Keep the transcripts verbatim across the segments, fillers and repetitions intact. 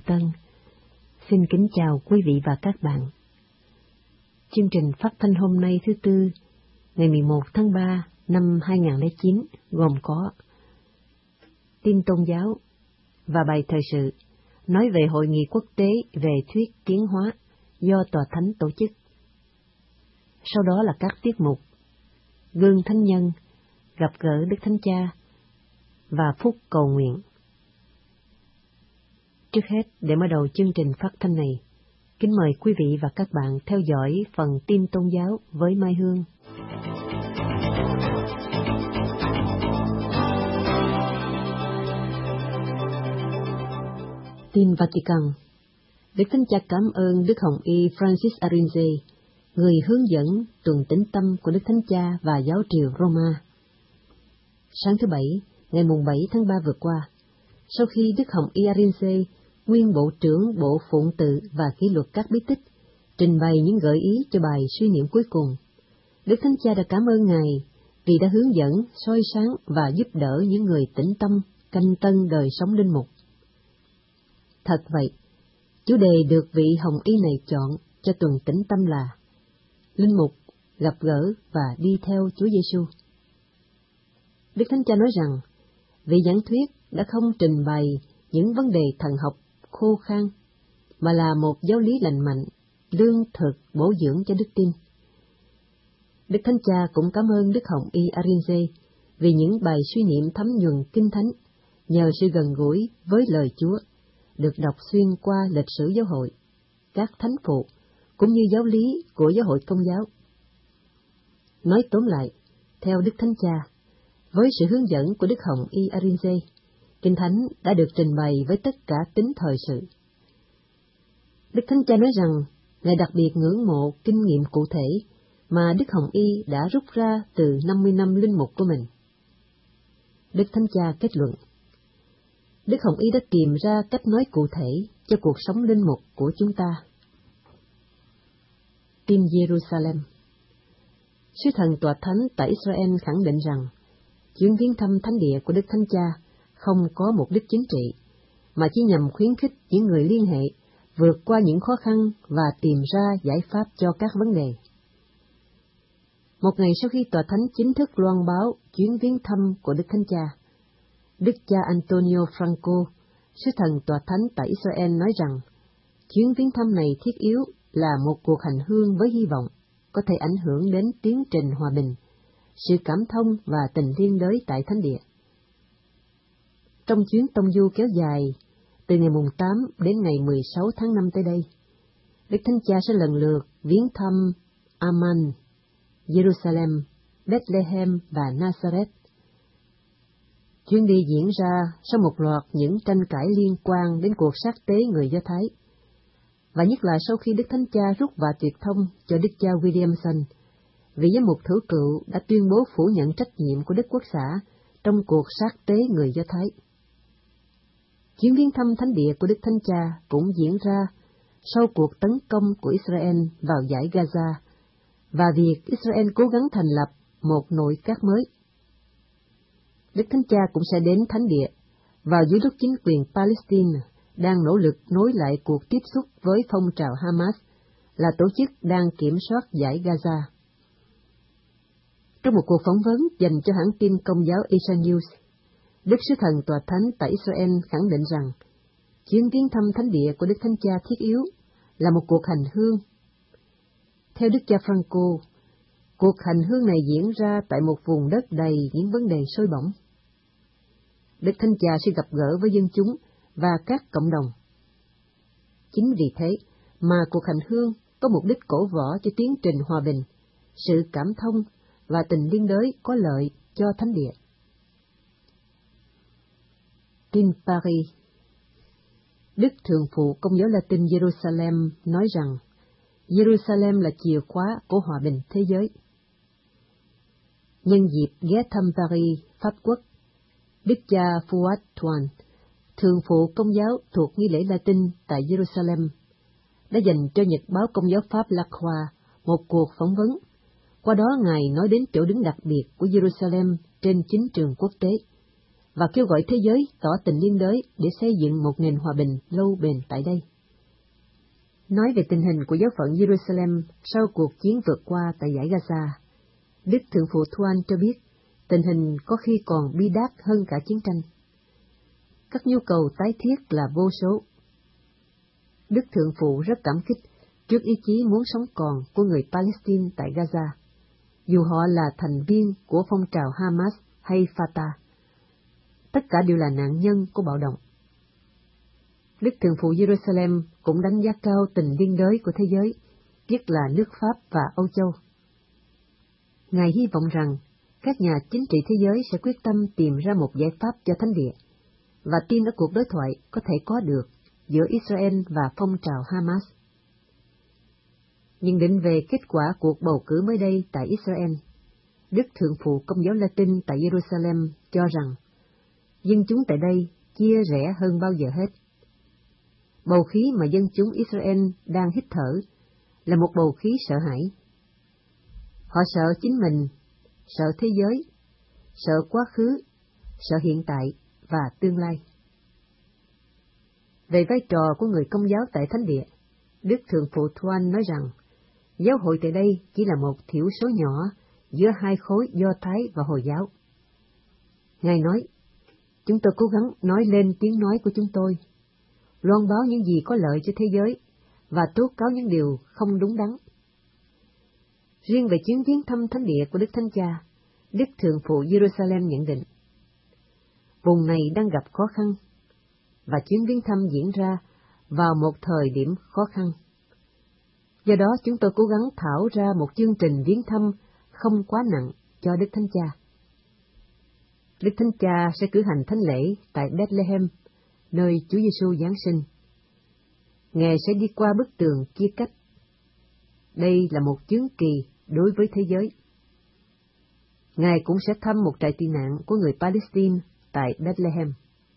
Tân. Xin kính chào quý vị và các bạn. Chương trình phát thanh hôm nay thứ Tư, ngày mười một tháng ba năm hai nghìn không trăm lẻ chín gồm có tin tôn giáo và bài thời sự nói về Hội nghị quốc tế về thuyết tiến hóa do Tòa Thánh tổ chức. Sau đó là các tiết mục Gương Thánh Nhân, Gặp gỡ Đức Thánh Cha và Phúc cầu nguyện. Trước hết, để mở đầu chương trình phát thanh này, kính mời quý vị và các bạn theo dõi phần tin tôn giáo với Mai Hương. Tin Vatican. Đức Thánh Cha cảm ơn Đức Hồng Y Francis Arinze, người hướng dẫn tuần tĩnh tâm của Đức Thánh Cha và giáo triều Roma. Sáng thứ Bảy, ngày mùng bảy tháng ba vừa qua, sau khi Đức Hồng Y Arinze, nguyên Bộ trưởng Bộ Phụng tự và Kỷ luật các bí tích, trình bày những gợi ý cho bài suy niệm cuối cùng, Đức Thánh Cha đã cảm ơn Ngài vì đã hướng dẫn, soi sáng và giúp đỡ những người tĩnh tâm, canh tân đời sống linh mục. Thật vậy, chủ đề được vị Hồng Y này chọn cho tuần tĩnh tâm là Linh mục gặp gỡ và đi theo Chúa Giêsu. Đức Thánh Cha nói rằng, vị giảng thuyết đã không trình bày những vấn đề thần học khô khan, mà là một giáo lý lành mạnh, lương thực bổ dưỡng cho đức tin. Đức Thánh Cha cũng cảm ơn Đức Hồng Y Arinze vì những bài suy niệm thấm nhuần kinh thánh, nhờ sự gần gũi với lời Chúa, được đọc xuyên qua lịch sử giáo hội, các thánh phụ, cũng như giáo lý của giáo hội Công giáo. Nói tóm lại, theo Đức Thánh Cha, với sự hướng dẫn của Đức Hồng Y Arinze, Kinh Thánh đã được trình bày với tất cả tính thời sự. Đức Thánh Cha nói rằng, Ngài đặc biệt ngưỡng mộ kinh nghiệm cụ thể mà Đức Hồng Y đã rút ra từ năm mươi năm linh mục của mình. Đức Thánh Cha kết luận, Đức Hồng Y đã tìm ra cách nói cụ thể cho cuộc sống linh mục của chúng ta. Tin Jerusalem. Sứ thần Tòa Thánh tại Israel khẳng định rằng, chuyến viếng thăm thánh địa của Đức Thánh Cha không có mục đích chính trị, mà chỉ nhằm khuyến khích những người liên hệ vượt qua những khó khăn và tìm ra giải pháp cho các vấn đề. Một ngày sau khi Tòa Thánh chính thức loan báo chuyến viếng thăm của Đức Thánh Cha, Đức cha Antonio Franco, sứ thần Tòa Thánh tại Israel nói rằng, chuyến viếng thăm này thiết yếu là một cuộc hành hương với hy vọng có thể ảnh hưởng đến tiến trình hòa bình, sự cảm thông và tình liên đới tại thánh địa. Trong chuyến tông du kéo dài, từ ngày mùng tám đến ngày mười sáu tháng năm tới đây, Đức Thánh Cha sẽ lần lượt viếng thăm Amman, Jerusalem, Bethlehem và Nazareth. Chuyến đi diễn ra sau một loạt những tranh cãi liên quan đến cuộc sát tế người Do Thái, và nhất là sau khi Đức Thánh Cha rút vạ tuyệt thông cho Đức cha Williamson, vị giám mục thử cựu đã tuyên bố phủ nhận trách nhiệm của Đức Quốc xã trong cuộc sát tế người Do Thái. Chuyến viếng thăm thánh địa của Đức Thánh Cha cũng diễn ra sau cuộc tấn công của Israel vào dải Gaza và việc Israel cố gắng thành lập một nội các mới. Đức Thánh Cha cũng sẽ đến thánh địa vào giữa lúc chính quyền Palestine đang nỗ lực nối lại cuộc tiếp xúc với phong trào Hamas, là tổ chức đang kiểm soát dải Gaza. Trong một cuộc phỏng vấn dành cho hãng tin Công giáo Asia News, Đức Sứ thần Tòa Thánh tại Israel khẳng định rằng, chuyến viếng thăm thánh địa của Đức Thánh Cha thiết yếu là một cuộc hành hương. Theo Đức cha Franco, cuộc hành hương này diễn ra tại một vùng đất đầy những vấn đề sôi bỏng. Đức Thánh Cha sẽ gặp gỡ với dân chúng và các cộng đồng. Chính vì thế mà cuộc hành hương có mục đích cổ võ cho tiến trình hòa bình, sự cảm thông và tình liên đới có lợi cho thánh địa. Tin Paris. Đức Thượng phụ Công giáo Latin Jerusalem nói rằng, Jerusalem là chìa khóa của hòa bình thế giới. Nhân dịp ghé thăm Paris, Pháp Quốc, Đức cha Fuad Tuan, Thượng phụ Công giáo thuộc nghi lễ Latin tại Jerusalem, đã dành cho nhật báo Công giáo Pháp La Croix một cuộc phỏng vấn. Qua đó Ngài nói đến chỗ đứng đặc biệt của Jerusalem trên chính trường quốc tế, và kêu gọi thế giới tỏ tình liên đới để xây dựng một nền hòa bình lâu bền tại đây. Nói về tình hình của giáo phận Jerusalem sau cuộc chiến vượt qua tại dải Gaza, Đức Thượng phụ Thuan cho biết tình hình có khi còn bi đát hơn cả chiến tranh. Các nhu cầu tái thiết là vô số. Đức Thượng phụ rất cảm kích trước ý chí muốn sống còn của người Palestine tại Gaza, dù họ là thành viên của phong trào Hamas hay Fatah. Tất cả đều là nạn nhân của bạo động. Đức Thượng phụ Jerusalem cũng đánh giá cao tình liên đới của thế giới, nhất là nước Pháp và Âu Châu. Ngài hy vọng rằng các nhà chính trị thế giới sẽ quyết tâm tìm ra một giải pháp cho thánh địa, và tin ở cuộc đối thoại có thể có được giữa Israel và phong trào Hamas. Nhưng định về kết quả cuộc bầu cử mới đây tại Israel, Đức Thượng phụ Công giáo Latin tại Jerusalem cho rằng dân chúng tại đây chia rẽ hơn bao giờ hết. Bầu khí mà dân chúng Israel đang hít thở là một bầu khí sợ hãi. Họ sợ chính mình, sợ thế giới, sợ quá khứ, sợ hiện tại và tương lai. Về vai trò của người Công giáo tại thánh địa, Đức Thượng phụ Thoan nói rằng giáo hội tại đây chỉ là một thiểu số nhỏ giữa hai khối Do Thái và Hồi giáo. Ngài nói, chúng tôi cố gắng nói lên tiếng nói của chúng tôi, loan báo những gì có lợi cho thế giới và tố cáo những điều không đúng đắn. Riêng về chuyến viếng thăm thánh địa của Đức Thánh Cha, Đức Thượng phụ Jerusalem nhận định, vùng này đang gặp khó khăn, và chuyến viếng thăm diễn ra vào một thời điểm khó khăn. Do đó chúng tôi cố gắng thảo ra một chương trình viếng thăm không quá nặng cho Đức Thánh Cha. Đức Thánh Cha sẽ cử hành thánh lễ tại Bethlehem, nơi Chúa Giêsu Giáng sinh. Ngài sẽ đi qua bức tường chia cách. Đây là một chứng kỳ đối với thế giới. Ngài cũng sẽ thăm một trại tị nạn của người Palestine tại Bethlehem.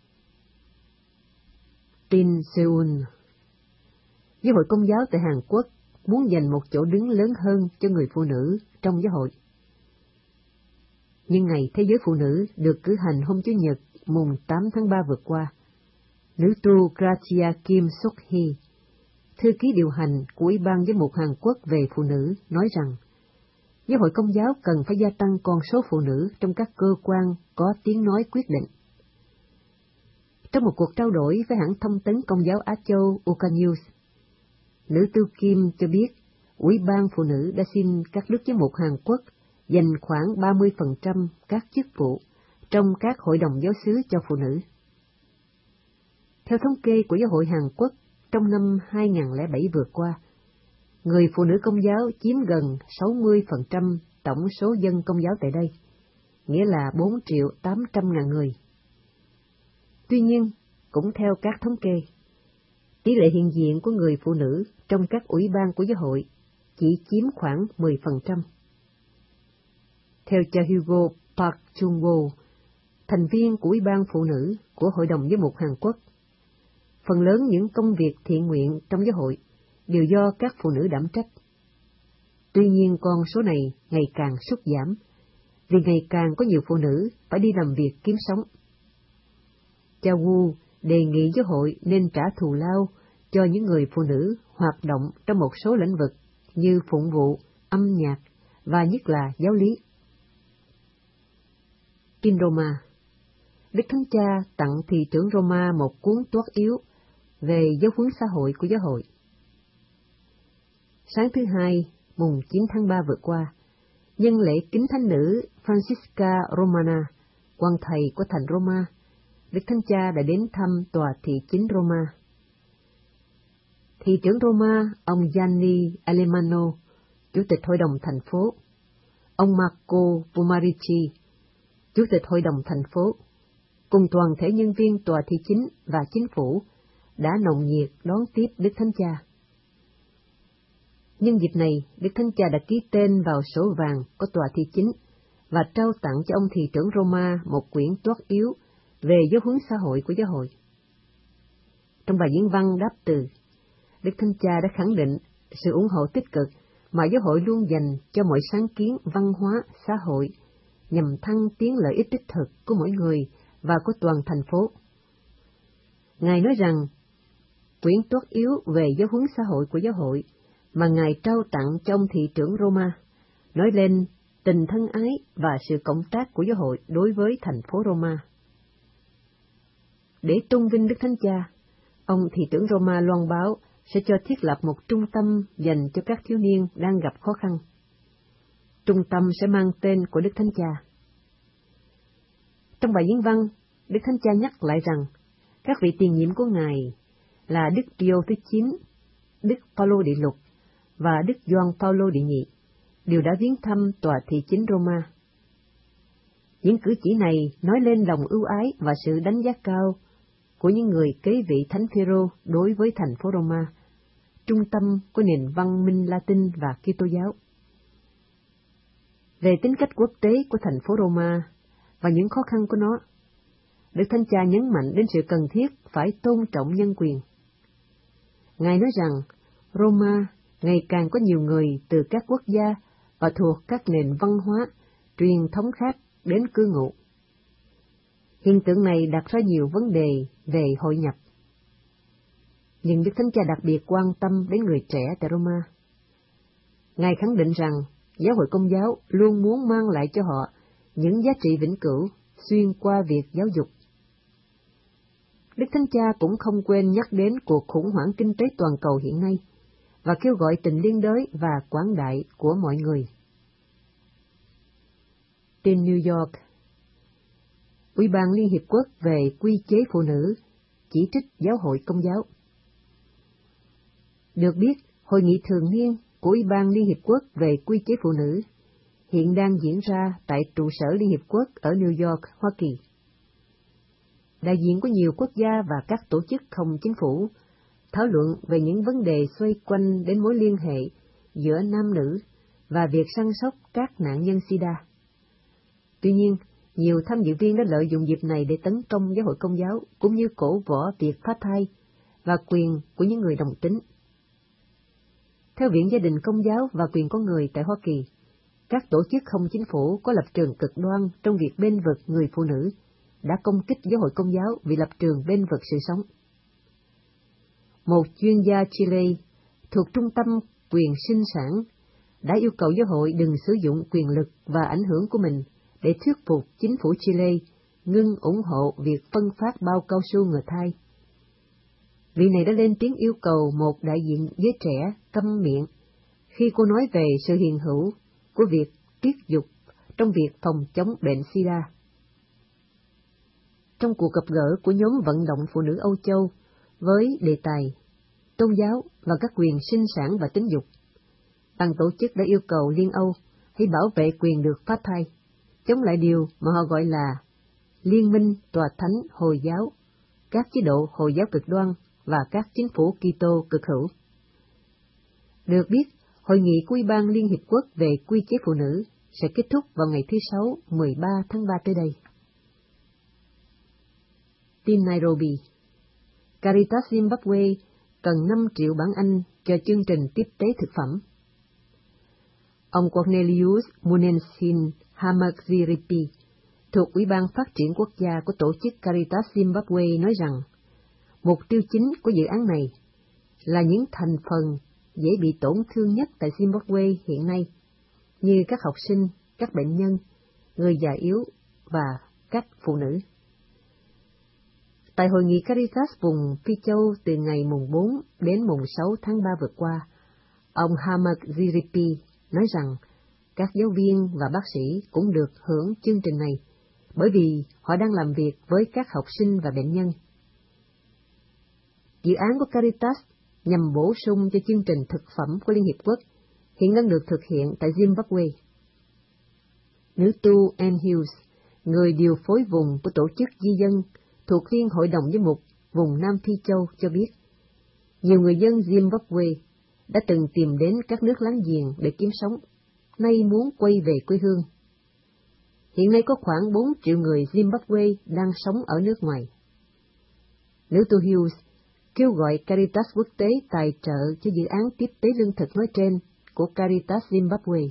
Tin Seoul. Giáo hội Công giáo tại Hàn Quốc muốn dành một chỗ đứng lớn hơn cho người phụ nữ trong giáo hội. Nhưng ngày Thế giới Phụ nữ được cử hành hôm Chủ nhật mùng tám tháng ba vừa qua, nữ tu Gracia Kim Sok-hee, thư ký điều hành của Ủy ban Giám mục Hàn Quốc về phụ nữ, nói rằng giáo hội Công giáo cần phải gia tăng con số phụ nữ trong các cơ quan có tiếng nói quyết định. Trong một cuộc trao đổi với hãng thông tấn Công giáo Á Châu Uka News, nữ tu Kim cho biết Ủy ban Phụ nữ đã xin các đức giám mục Hàn Quốc dành khoảng ba mươi phần trăm các chức vụ trong các hội đồng giáo xứ cho phụ nữ. Theo thống kê của Giáo hội Hàn Quốc, trong năm hai nghìn không trăm lẻ bảy vừa qua, người phụ nữ Công giáo chiếm gần sáu mươi phần trăm tổng số dân Công giáo tại đây, nghĩa là bốn triệu tám trăm ngàn người. Tuy nhiên, cũng theo các thống kê, tỷ lệ hiện diện của người phụ nữ trong các ủy ban của giáo hội chỉ chiếm khoảng mười phần trăm. Theo cha Hugo Park Chung-woo, thành viên của Ủy ban Phụ nữ của Hội đồng Giám mục Hàn Quốc, phần lớn những công việc thiện nguyện trong giáo hội đều do các phụ nữ đảm trách. Tuy nhiên con số này ngày càng sút giảm, vì ngày càng có nhiều phụ nữ phải đi làm việc kiếm sống. Cha Wu đề nghị giáo hội nên trả thù lao cho những người phụ nữ hoạt động trong một số lĩnh vực như phụng vụ, âm nhạc và nhất là giáo lý. Kinh Roma. Đức Thánh Cha tặng thị trưởng Roma một cuốn toát yếu về giáo huấn xã hội của giáo hội. Sáng thứ Hai, mùng chín tháng ba vừa qua, nhân lễ kính thánh nữ Francisca Romana, quan thầy của thành Roma, Đức Thánh Cha đã đến thăm tòa thị chính Roma. Thị trưởng Roma, ông Gianni Alemanno, Chủ tịch Hội đồng thành phố, ông Marco Pumarici, Chủ tịch Hội đồng thành phố, cùng toàn thể nhân viên tòa thị chính và chính phủ đã nồng nhiệt đón tiếp Đức Thánh Cha. Nhân dịp này, Đức Thánh Cha đã ký tên vào sổ vàng của tòa thị chính và trao tặng cho ông thị trưởng Roma một quyển toát yếu về giáo huấn xã hội của giáo hội. Trong bài diễn văn đáp từ, Đức Thánh Cha đã khẳng định sự ủng hộ tích cực mà giáo hội luôn dành cho mọi sáng kiến văn hóa xã hội nhằm thăng tiến lợi ích đích thực của mỗi người và của toàn thành phố. Ngài nói rằng, quyển toát yếu về giáo huấn xã hội của giáo hội mà Ngài trao tặng cho ông thị trưởng Roma, nói lên tình thân ái và sự cộng tác của giáo hội đối với thành phố Roma. Để tôn vinh Đức Thánh Cha, ông thị trưởng Roma loan báo sẽ cho thiết lập một trung tâm dành cho các thiếu niên đang gặp khó khăn. Trung tâm sẽ mang tên của Đức Thánh Cha. Trong bài diễn văn, Đức Thánh Cha nhắc lại rằng các vị tiền nhiệm của Ngài là Đức Pio thứ chín, Đức Phaolô đệ lục và Đức Gioan Phaolô đệ nhị đều đã viếng thăm tòa thị chính Roma. Những cử chỉ này nói lên lòng ưu ái và sự đánh giá cao của những người kế vị Thánh Phêrô đối với thành phố Roma, trung tâm của nền văn minh Latin và Kitô giáo. Về tính cách quốc tế của thành phố Roma và những khó khăn của nó, Đức Thánh Cha nhấn mạnh đến sự cần thiết phải tôn trọng nhân quyền. Ngài nói rằng Roma ngày càng có nhiều người từ các quốc gia và thuộc các nền văn hóa, truyền thống khác đến cư ngụ. Hiện tượng này đặt ra nhiều vấn đề về hội nhập. Nhưng Đức Thánh Cha đặc biệt quan tâm đến người trẻ tại Roma. Ngài khẳng định rằng giáo hội Công giáo luôn muốn mang lại cho họ những giá trị vĩnh cửu xuyên qua việc giáo dục. Đức Thánh Cha cũng không quên nhắc đến cuộc khủng hoảng kinh tế toàn cầu hiện nay và kêu gọi tình liên đới và quảng đại của mọi người. Tin New York, Ủy ban Liên Hiệp Quốc về quy chế phụ nữ chỉ trích giáo hội Công giáo. Được biết, hội nghị thường niên của Ủy ban Liên Hiệp Quốc về quy chế phụ nữ hiện đang diễn ra tại trụ sở Liên Hiệp Quốc ở New York, Hoa Kỳ. Đại diện của nhiều quốc gia và các tổ chức không chính phủ thảo luận về những vấn đề xoay quanh đến mối liên hệ giữa nam nữ và việc săn sóc các nạn nhân SIDA. Tuy nhiên, nhiều tham dự viên đã lợi dụng dịp này để tấn công giáo hội Công giáo cũng như cổ võ việc phá thai và quyền của những người đồng tính. Theo Viện Gia đình Công giáo và quyền con người tại Hoa Kỳ, các tổ chức không chính phủ có lập trường cực đoan trong việc bênh vực người phụ nữ đã công kích giáo hội Công giáo vì lập trường bênh vực sự sống. Một chuyên gia Chile thuộc Trung tâm Quyền Sinh sản đã yêu cầu giáo hội đừng sử dụng quyền lực và ảnh hưởng của mình để thuyết phục chính phủ Chile ngưng ủng hộ việc phân phát bao cao su ngừa thai. Vị này đã lên tiếng yêu cầu một đại diện giới trẻ câm miệng khi cô nói về sự hiện hữu của việc tiết dục trong việc phòng chống bệnh SIDA. Trong cuộc gặp gỡ của nhóm vận động phụ nữ Âu Châu với đề tài tôn giáo và các quyền sinh sản và tính dục, ban tổ chức đã yêu cầu Liên Âu hãy bảo vệ quyền được phá thai, chống lại điều mà họ gọi là Liên minh Tòa Thánh Hồi giáo, các chế độ Hồi giáo cực đoan và các chính phủ Kitô cực hữu. Được biết, hội nghị của Ủy ban Liên Hiệp Quốc về quy chế phụ nữ sẽ kết thúc vào ngày thứ Sáu, mười ba tháng ba tới đây. Tin Nairobi, Caritas Zimbabwe cần năm triệu bảng Anh cho chương trình tiếp tế thực phẩm. Ông Cornelius Munensin Hamaziripi, thuộc Ủy ban Phát triển Quốc gia của tổ chức Caritas Zimbabwe nói rằng, mục tiêu chính của dự án này là những thành phần dễ bị tổn thương nhất tại Zimbabwe hiện nay, như các học sinh, các bệnh nhân, người già yếu và các phụ nữ. Tại hội nghị Caritas vùng Phi Châu từ ngày mùng bốn đến mùng sáu tháng ba vừa qua, ông Hamaziripi nói rằng các giáo viên và bác sĩ cũng được hưởng chương trình này, bởi vì họ đang làm việc với các học sinh và bệnh nhân. Dự án của Caritas nhằm bổ sung cho chương trình thực phẩm của Liên Hiệp Quốc hiện đang được thực hiện tại Zimbabwe. Nữ tu Anne Hughes, người điều phối vùng của tổ chức di dân thuộc Liên Hội đồng Giám mục vùng Nam Phi Châu cho biết, nhiều người dân Zimbabwe đã từng tìm đến các nước láng giềng để kiếm sống, nay muốn quay về quê hương. Hiện nay có khoảng bốn triệu người Zimbabwe đang sống ở nước ngoài. Nữ tu Hughes kêu gọi Caritas quốc tế tài trợ cho dự án tiếp tế lương thực nói trên của Caritas Zimbabwe.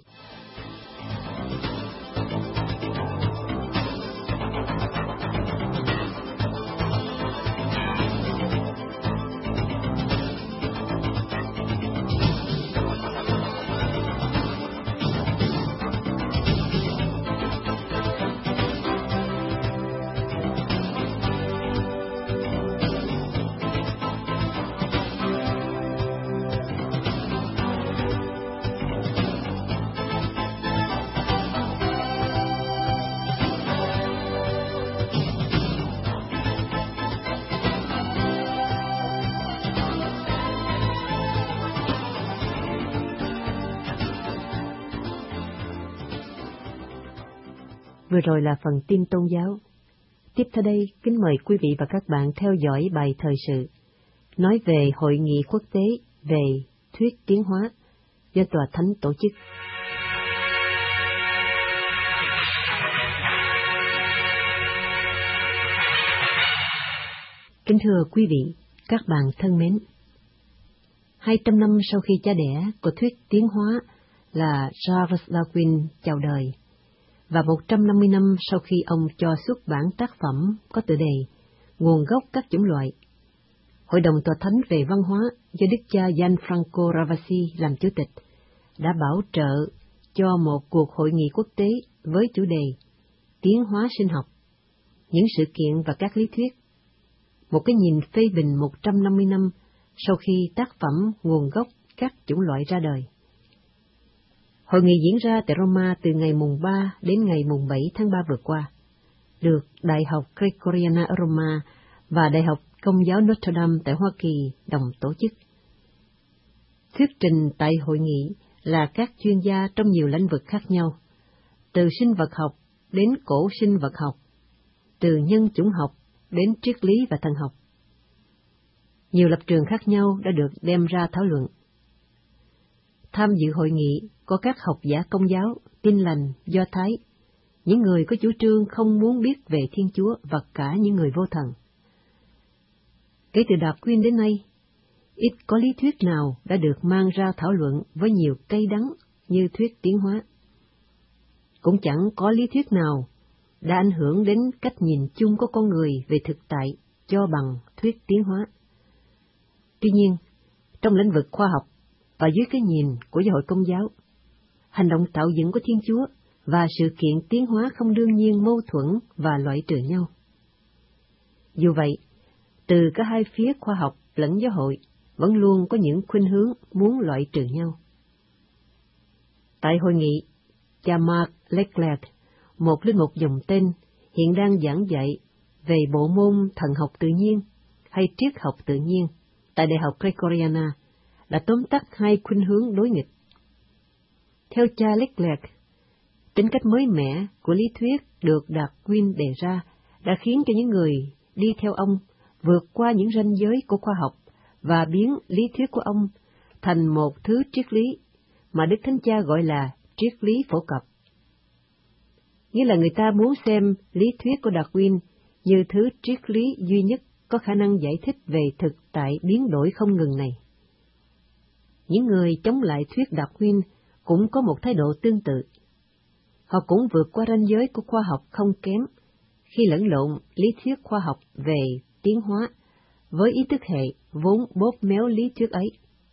Vừa rồi là phần tin tôn giáo. Tiếp theo đây, kính mời quý vị và các bạn theo dõi bài thời sự, nói về Hội nghị quốc tế về thuyết tiến hóa do Tòa Thánh tổ chức. Kính thưa quý vị, các bạn thân mến, hai trăm năm sau khi cha đẻ của thuyết tiến hóa là Charles Darwin chào đời, và một trăm năm mươi năm sau khi ông cho xuất bản tác phẩm có tựa đề Nguồn gốc các chủng loại, Hội đồng Tòa Thánh về Văn hóa do Đức cha Gianfranco Ravasi làm chủ tịch đã bảo trợ cho một cuộc hội nghị quốc tế với chủ đề Tiến hóa sinh học, những sự kiện và các lý thuyết, một cái nhìn phê bình một trăm năm mươi năm sau khi tác phẩm Nguồn gốc các chủng loại ra đời. Hội nghị diễn ra tại Roma từ ngày mùng ba đến ngày mùng bảy tháng ba vừa qua, được Đại học Gregoriana ở Roma và Đại học Công giáo Notre Dame tại Hoa Kỳ đồng tổ chức. Thuyết trình tại hội nghị là các chuyên gia trong nhiều lĩnh vực khác nhau, từ sinh vật học đến cổ sinh vật học, từ nhân chủng học đến triết lý và thần học. Nhiều lập trường khác nhau đã được đem ra thảo luận. Tham dự hội nghị có các học giả Công giáo, Tin lành, Do Thái, những người có chủ trương không muốn biết về Thiên Chúa và cả những người vô thần. Kể từ Darwin đến nay, ít có lý thuyết nào đã được mang ra thảo luận với nhiều cay đắng như thuyết tiến hóa. Cũng chẳng có lý thuyết nào đã ảnh hưởng đến cách nhìn chung của con người về thực tại cho bằng thuyết tiến hóa. Tuy nhiên, trong lĩnh vực khoa học và dưới cái nhìn của Giáo hội Công giáo, hành động tạo dựng của Thiên Chúa và sự kiện tiến hóa không đương nhiên mâu thuẫn và loại trừ nhau. Dù vậy, từ cả hai phía khoa học lẫn giáo hội vẫn luôn có những khuynh hướng muốn loại trừ nhau. Tại hội nghị, cha Marc Leclerc, một linh mục dòng tên, hiện đang giảng dạy về bộ môn thần học tự nhiên hay triết học tự nhiên tại Đại học Gregoriana, đã tóm tắt hai khuynh hướng đối nghịch. Theo cha Leclerc, tính cách mới mẻ của lý thuyết được Darwin đề ra đã khiến cho những người đi theo ông vượt qua những ranh giới của khoa học và biến lý thuyết của ông thành một thứ triết lý mà Đức Thánh Cha gọi là triết lý phổ cập. Nghĩa là người ta muốn xem lý thuyết của Darwin như thứ triết lý duy nhất có khả năng giải thích về thực tại biến đổi không ngừng này. Những người chống lại thuyết Darwin cũng có một thái độ tương tự. Họ cũng vượt qua ranh giới của khoa học không kém khi lẫn lộn lý thuyết khoa học về tiến hóa với ý thức hệ vốn bóp méo lý thuyết ấy.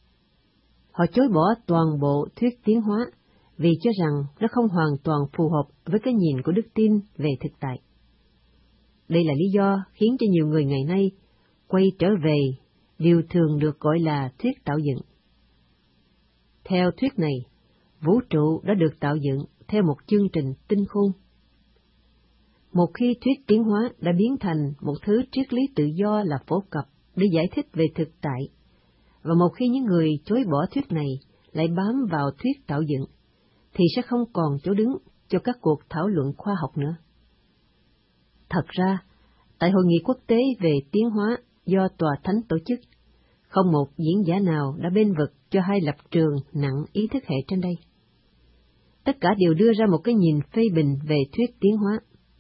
Họ chối bỏ toàn bộ thuyết tiến hóa vì cho rằng nó không hoàn toàn phù hợp với cái nhìn của đức tin về thực tại. Đây là lý do khiến cho nhiều người ngày nay quay trở về điều thường được gọi là thuyết tạo dựng. Theo thuyết này, vũ trụ đã được tạo dựng theo một chương trình tinh khôn. Một khi thuyết tiến hóa đã biến thành một thứ triết lý tự do là phổ cập để giải thích về thực tại, và một khi những người chối bỏ thuyết này lại bám vào thuyết tạo dựng, thì sẽ không còn chỗ đứng cho các cuộc thảo luận khoa học nữa. Thật ra, tại Hội nghị quốc tế về tiến hóa do Tòa Thánh tổ chức, không một diễn giả nào đã bên vực cho hai lập trường nặng ý thức hệ trên đây. Tất cả đều đưa ra một cái nhìn phê bình về thuyết tiến hóa.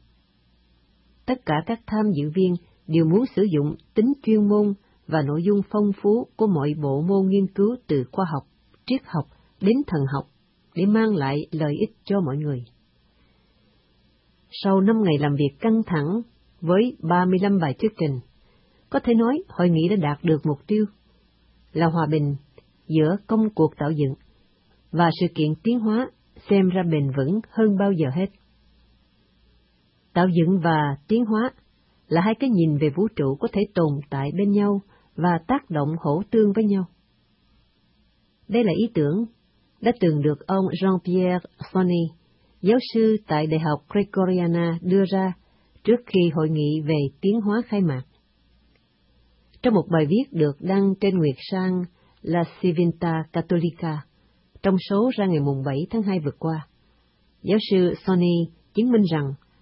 Tất cả các tham dự viên đều muốn sử dụng tính chuyên môn và nội dung phong phú của mọi bộ môn nghiên cứu từ khoa học, triết học đến thần học để mang lại lợi ích cho mọi người. Sau năm ngày làm việc căng thẳng với ba mươi lăm bài thuyết trình, có thể nói hội nghị đã đạt được mục tiêu là hòa bình giữa công cuộc tạo dựng và sự kiện tiến hóa xem ra bền vững hơn bao giờ hết. Tạo dựng và tiến hóa là hai cái nhìn về vũ trụ có thể tồn tại bên nhau và tác động hỗ tương với nhau. Đây là ý tưởng đã từng được ông Jean-Pierre Sonny, giáo sư tại Đại học Gregoriana đưa ra trước khi hội nghị về tiến hóa khai mạc. Trong một bài viết được đăng trên nguyệt sang La Civiltà Cattolica, trong số ra ngày mùng bảy tháng hai vừa qua, giáo sư Sonny chứng minh rằng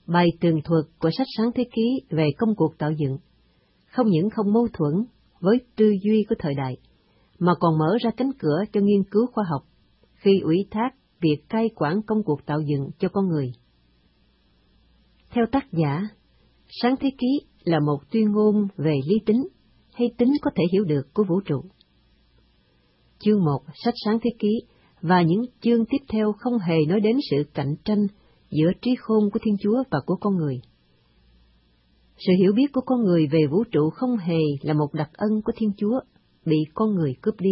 Bài tường thuật của sách Sáng Thế Ký về công cuộc tạo dựng không những không mâu thuẫn với tư duy của thời đại, mà còn mở ra cánh cửa cho nghiên cứu khoa học khi ủy thác việc cai quản công cuộc tạo dựng cho con người. Theo tác giả, Sáng Thế Ký là một tuyên ngôn về lý tính hay tính có thể hiểu được của vũ trụ. Chương một sách Sáng Thế Ký và những chương tiếp theo không hề nói đến sự cạnh tranh giữa trí khôn của Thiên Chúa và của con người. Sự hiểu biết của con người về vũ trụ không hề là một đặc ân của Thiên Chúa, bị con người cướp đi.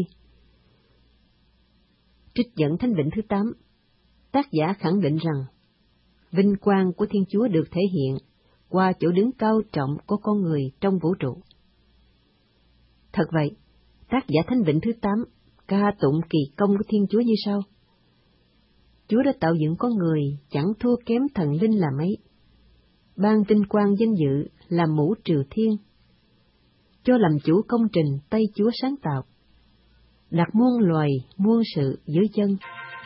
Trích dẫn Thánh Vịnh thứ tám, tác giả khẳng định rằng, vinh quang của Thiên Chúa được thể hiện qua chỗ đứng cao trọng của con người trong vũ trụ. Thật vậy, tác giả Thánh Vịnh thứ tám ca tụng kỳ công của Thiên Chúa như sau. Chúa đã tạo dựng con người chẳng thua kém thần linh là mấy, ban vinh quang danh dự làm mũ triều thiên, cho làm chủ công trình tay Chúa sáng tạo, đặt muôn loài muôn sự dưới chân.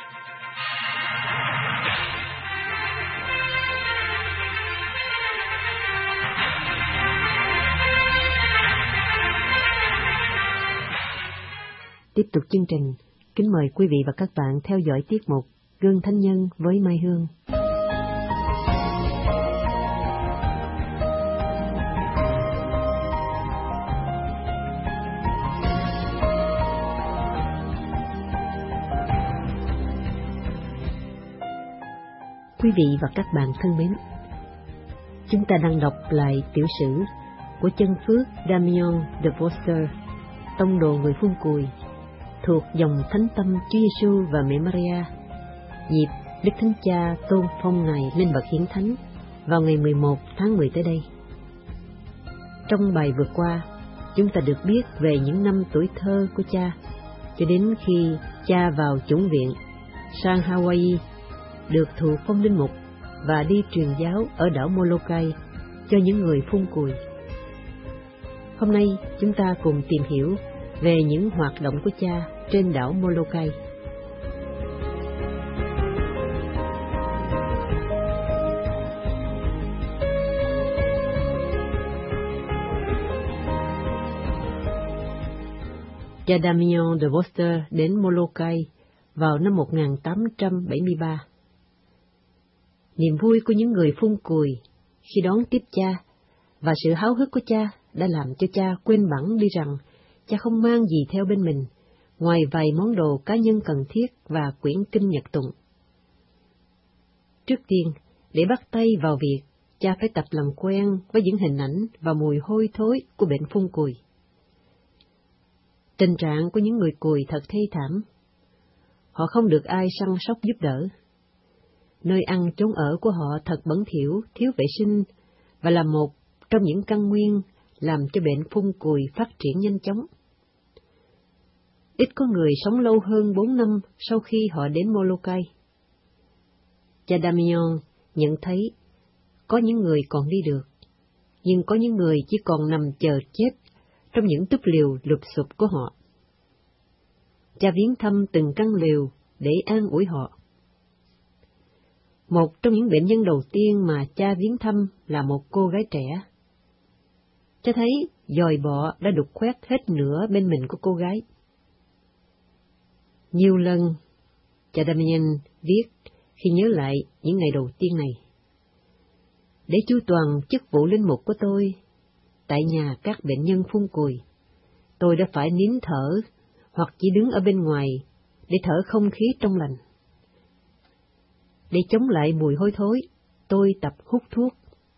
Tiếp tục chương trình, kính mời quý vị và các bạn theo dõi tiết mục Gương Thánh Nhân với Mai Hương. Quý vị và các bạn thân mến, chúng ta đang đọc lại tiểu sử của chân phước Damien de Vauster, tông đồ người Phun Cùi, thuộc dòng Thánh Tâm Chúa Giêsu và Mẹ Maria, dịp Đức Thánh Cha tôn phong Ngài lên bậc hiển thánh vào ngày mười một tháng mười tới đây. Trong bài vừa qua, chúng ta được biết về những năm tuổi thơ của cha, cho đến khi cha vào chủng viện sang Hawaii, được thụ phong linh mục và đi truyền giáo ở đảo Molokai cho những người Phun Cùi. Hôm nay chúng ta cùng tìm hiểu về những hoạt động của cha trên đảo Molokai. Cha Damien de Vauster đến Molokai vào năm một nghìn tám trăm bảy mươi ba. Niềm vui của những người Phun Cùi khi đón tiếp cha và sự háo hức của cha đã làm cho cha quên bẵng đi rằng cha không mang gì theo bên mình, ngoài vài món đồ cá nhân cần thiết và quyển kinh nhật tụng. Trước tiên, để bắt tay vào việc, cha phải tập làm quen với những hình ảnh và mùi hôi thối của bệnh Phun Cùi. Tình trạng của những người Cùi thật thê thảm. Họ không được ai săn sóc giúp đỡ. Nơi ăn chốn ở của họ thật bẩn thỉu, thiếu vệ sinh, và là một trong những căn nguyên làm cho bệnh Phun Cùi phát triển nhanh chóng. Ít có người sống lâu hơn bốn năm sau khi họ đến Molokai. Cha Damien nhận thấy có những người còn đi được, nhưng có những người chỉ còn nằm chờ chết trong những túp liều lụp xụp của họ. Cha viếng thăm từng căn liều để an ủi họ. Một trong những bệnh nhân đầu tiên mà cha viếng thăm là một cô gái trẻ. Cha thấy dòi bọ đã đục khoét hết nửa bên mình của cô gái. Nhiều lần, cha Damien viết khi nhớ lại những ngày đầu tiên này. Để chu toàn chức vụ linh mục của tôi, tại nhà các bệnh nhân Phun Cùi, tôi đã phải nín thở hoặc chỉ đứng ở bên ngoài để thở không khí trong lành. Để chống lại mùi hôi thối, tôi tập hút thuốc.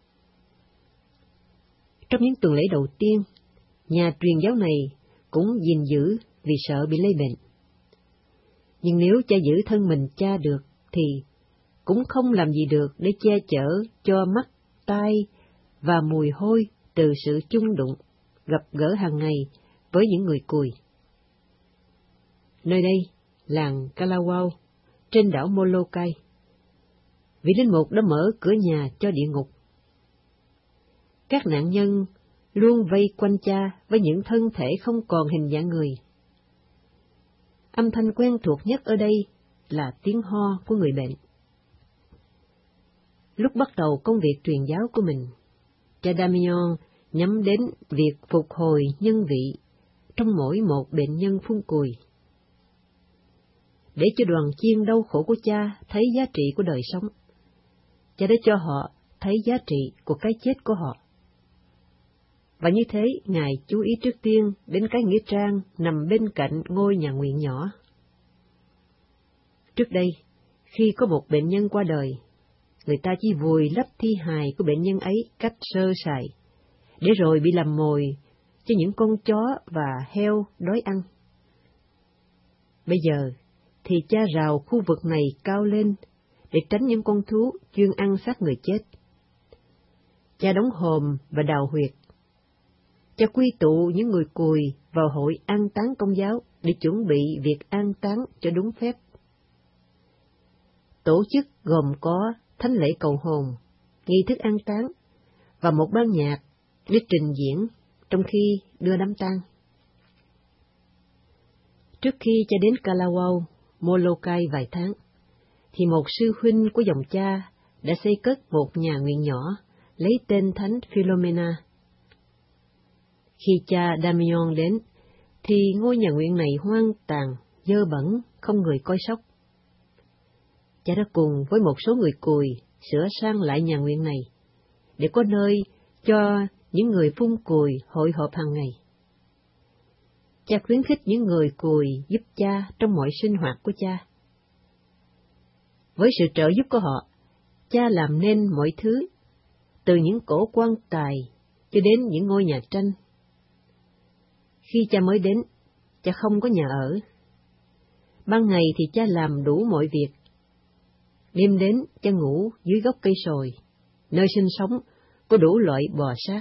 Trong những tuần lễ đầu tiên, nhà truyền giáo này cũng gìn giữ vì sợ bị lây bệnh. Nhưng nếu cha giữ thân mình cha được, thì cũng không làm gì được để che chở cho mắt, tai và mùi hôi từ sự chung đụng, gặp gỡ hàng ngày với những người Cùi. Nơi đây, làng Kalawao, trên đảo Molokai, vị linh mục đã mở cửa nhà cho địa ngục. Các nạn nhân luôn vây quanh cha với những thân thể không còn hình dạng người. Âm thanh quen thuộc nhất ở đây là tiếng ho của người bệnh. Lúc bắt đầu công việc truyền giáo của mình, cha Damien nhắm đến việc phục hồi nhân vị trong mỗi một bệnh nhân phun cùi. Để cho đoàn chiên đau khổ của cha thấy giá trị của đời sống, cha đã cho họ thấy giá trị của cái chết của họ. Và như thế, Ngài chú ý trước tiên đến cái nghĩa trang nằm bên cạnh ngôi nhà nguyện nhỏ. Trước đây, khi có một bệnh nhân qua đời, người ta chỉ vùi lấp thi hài của bệnh nhân ấy cách sơ sài, để rồi bị làm mồi cho những con chó và heo đói ăn. Bây giờ thì cha rào khu vực này cao lên để tránh những con thú chuyên ăn xác người chết. Cha đóng hòm và đào huyệt. Cha quy tụ những người cùi vào hội an táng công giáo để chuẩn bị việc an táng cho đúng phép. Tổ chức gồm có thánh lễ cầu hồn, nghi thức an táng và một ban nhạc để trình diễn trong khi đưa đám tang. Trước khi cha đến Kalawao, Molokai vài tháng, thì một sư huynh của dòng cha đã xây cất một nhà nguyện nhỏ lấy tên Thánh Philomena. Khi cha Damien đến, thì ngôi nhà nguyện này hoang tàn, dơ bẩn, không người coi sóc. Cha đã cùng với một số người cùi sửa sang lại nhà nguyện này, để có nơi cho những người phun cùi hội họp hàng ngày. Cha khuyến khích những người cùi giúp cha trong mọi sinh hoạt của cha. Với sự trợ giúp của họ, cha làm nên mọi thứ, từ những cổ quan tài cho đến những ngôi nhà tranh. Khi cha mới đến, cha không có nhà ở. Ban ngày thì cha làm đủ mọi việc. Đêm đến, cha ngủ dưới gốc cây sồi, nơi sinh sống có đủ loại bò sát.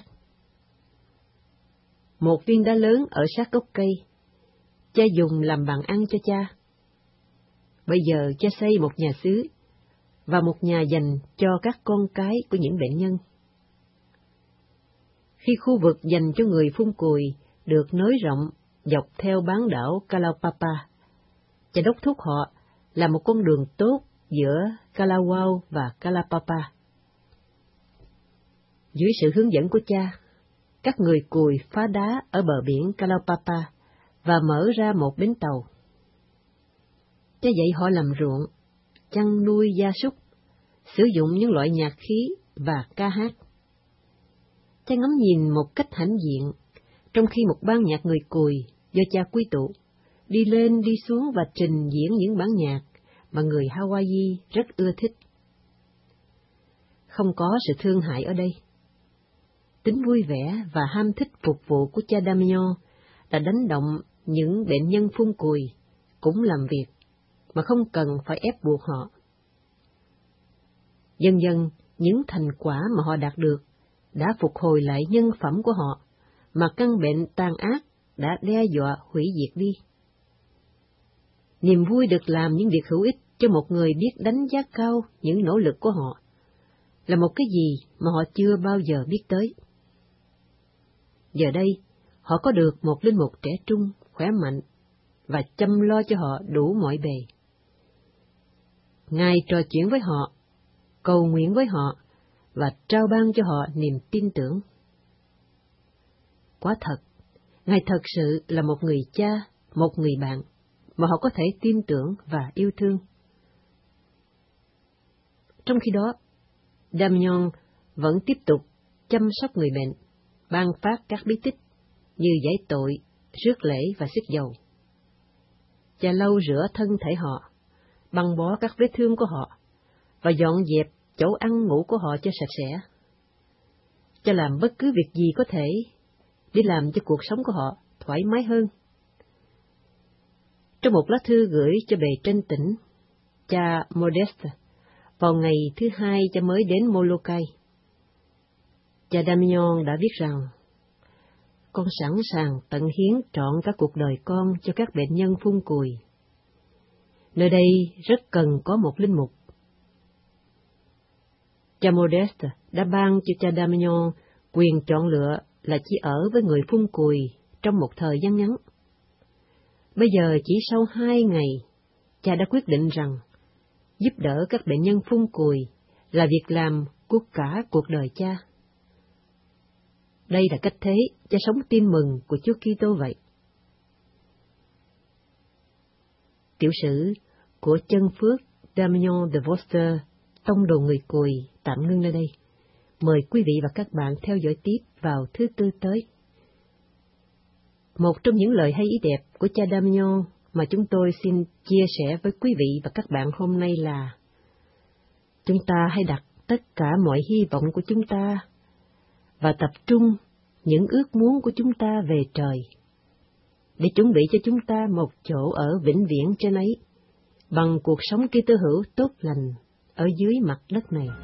Một viên đá lớn ở sát gốc cây, cha dùng làm bàn ăn cho cha. Bây giờ cha xây một nhà xứ và một nhà dành cho các con cái của những bệnh nhân. Khi khu vực dành cho người phun cùi được nới rộng dọc theo bán đảo Kalaupapa, cha đốc thúc họ là một con đường tốt giữa Kalawao và Kalaupapa. Dưới sự hướng dẫn của cha, các người cùi phá đá ở bờ biển Kalaupapa và mở ra một bến tàu. Cha dạy họ làm ruộng, chăn nuôi gia súc, sử dụng những loại nhạc khí và ca hát. Cha ngắm nhìn một cách hãnh diện, trong khi một ban nhạc người cùi do cha quy tụ, đi lên đi xuống và trình diễn những bản nhạc mà người Hawaii rất ưa thích. Không có sự thương hại ở đây. Tính vui vẻ và ham thích phục vụ của cha Damien đã đánh động những bệnh nhân phun cùi cũng làm việc, mà không cần phải ép buộc họ. Dần dần, những thành quả mà họ đạt được đã phục hồi lại nhân phẩm của họ, mà căn bệnh tàn ác đã đe dọa hủy diệt đi. Niềm vui được làm những việc hữu ích cho một người biết đánh giá cao những nỗ lực của họ là một cái gì mà họ chưa bao giờ biết tới. Giờ đây, họ có được một linh mục trẻ trung, khỏe mạnh, và chăm lo cho họ đủ mọi bề. Ngài trò chuyện với họ, cầu nguyện với họ, và trao ban cho họ niềm tin tưởng. Quả thật, Ngài thật sự là một người cha, một người bạn, mà họ có thể tin tưởng và yêu thương. Trong khi đó, Damien vẫn tiếp tục chăm sóc người bệnh, ban phát các bí tích như giải tội, rước lễ và xức dầu. Cha lau rửa thân thể họ, băng bó các vết thương của họ, và dọn dẹp chỗ ăn ngủ của họ cho sạch sẽ. Cha làm bất cứ việc gì có thể để làm cho cuộc sống của họ thoải mái hơn. Trong một lá thư gửi cho bề trên tỉnh, cha Modeste, vào ngày thứ hai cha mới đến Molokai, cha Damien đã viết rằng: Con sẵn sàng tận hiến trọn cả cuộc đời con cho các bệnh nhân phun cùi. Nơi đây rất cần có một linh mục. Cha Modeste đã ban cho cha Damien quyền chọn lựa là chỉ ở với người phun cùi trong một thời gian ngắn. Bây giờ chỉ sau hai ngày, cha đã quyết định rằng giúp đỡ các bệnh nhân phun cùi là việc làm của cả cuộc đời cha. Đây là cách thế cha sống tin mừng của Chúa Kitô vậy. Tiểu sử của chân phước Damien de Vauster, tông đồ người Cùi, tạm ngưng nơi đây. Mời quý vị và các bạn theo dõi tiếp vào thứ tư tới. Một trong những lời hay ý đẹp của cha Damien mà chúng tôi xin chia sẻ với quý vị và các bạn hôm nay là: chúng ta hãy đặt tất cả mọi hy vọng của chúng ta và tập trung những ước muốn của chúng ta về trời, để chuẩn bị cho chúng ta một chỗ ở vĩnh viễn trên ấy, bằng cuộc sống Kitô hữu tốt lành ở dưới mặt đất này.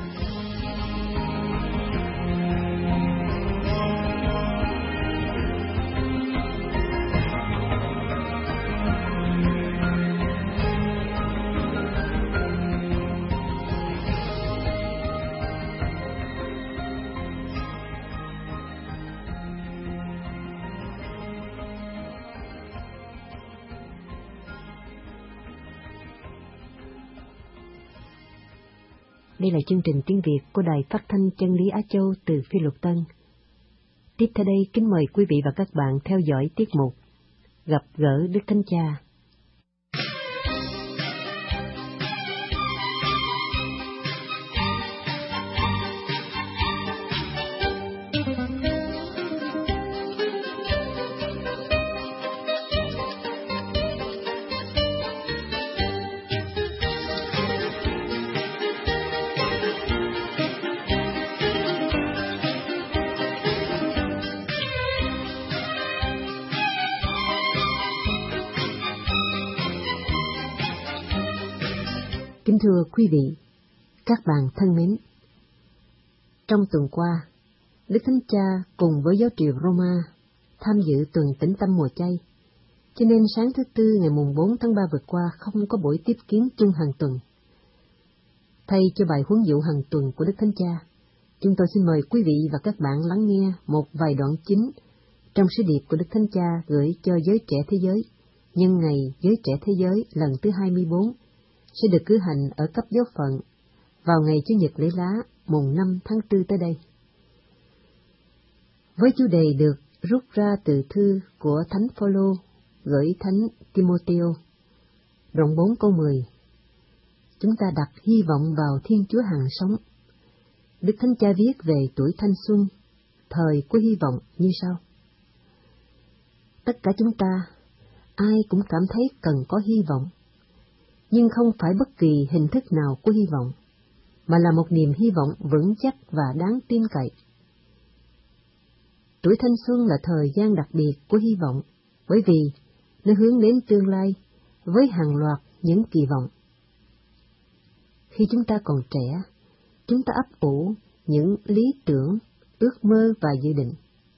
Đây là chương trình tiếng Việt của Đài Phát thanh Chân lý Á Châu từ Phi Luật Tân. Tiếp theo đây, kính mời quý vị và các bạn theo dõi tiết mục Gặp gỡ Đức Thánh Cha. Kính thưa quý vị, các bạn thân mến, trong tuần qua, Đức Thánh Cha cùng với giáo triều Roma tham dự tuần tĩnh tâm mùa chay, cho nên sáng thứ Tư ngày mùng bốn tháng ba vừa qua không có buổi tiếp kiến chung hàng tuần. Thay cho bài huấn dụ hàng tuần của Đức Thánh Cha, chúng tôi xin mời quý vị và các bạn lắng nghe một vài đoạn chính trong sứ điệp của Đức Thánh Cha gửi cho giới trẻ thế giới, nhân ngày giới trẻ thế giới lần thứ hai mươi bốn, sẽ được cử hành ở cấp giáo phận vào ngày Chủ nhật lễ lá mùng năm tháng tư tới đây. Với chủ đề được rút ra từ thư của Thánh Phaolô gửi Thánh Timôthêu, đoạn bốn câu mười, chúng ta đặt hy vọng vào Thiên Chúa hằng sống. Đức Thánh Cha viết về tuổi thanh xuân, thời của hy vọng như sau: tất cả chúng ta, ai cũng cảm thấy cần có hy vọng, nhưng không phải bất kỳ hình thức nào của hy vọng, mà là một niềm hy vọng vững chắc và đáng tin cậy. Tuổi thanh xuân là thời gian đặc biệt của hy vọng, bởi vì nó hướng đến tương lai với hàng loạt những kỳ vọng. Khi chúng ta còn trẻ, chúng ta ấp ủ những lý tưởng, ước mơ và dự định.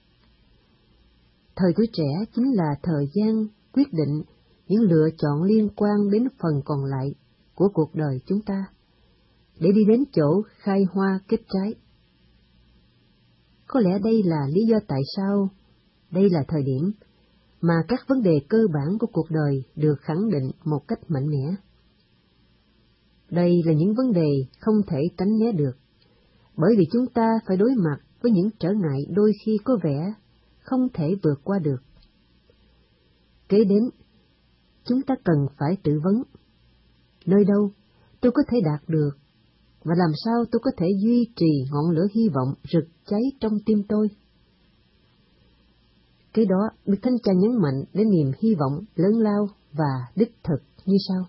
Thời tuổi trẻ chính là thời gian quyết định những lựa chọn liên quan đến phần còn lại của cuộc đời chúng ta, để đi đến chỗ khai hoa kết trái. Có lẽ đây là lý do tại sao đây là thời điểm mà các vấn đề cơ bản của cuộc đời được khẳng định một cách mạnh mẽ. Đây là những vấn đề không thể tránh né được, bởi vì chúng ta phải đối mặt với những trở ngại đôi khi có vẻ không thể vượt qua được. Kế đến, chúng ta cần phải tự vấn: nơi đâu tôi có thể đạt được, và làm sao tôi có thể duy trì ngọn lửa hy vọng rực cháy trong tim tôi? Kế đó, Đức Thánh Cha nhấn mạnh đến niềm hy vọng lớn lao và đích thực như sau: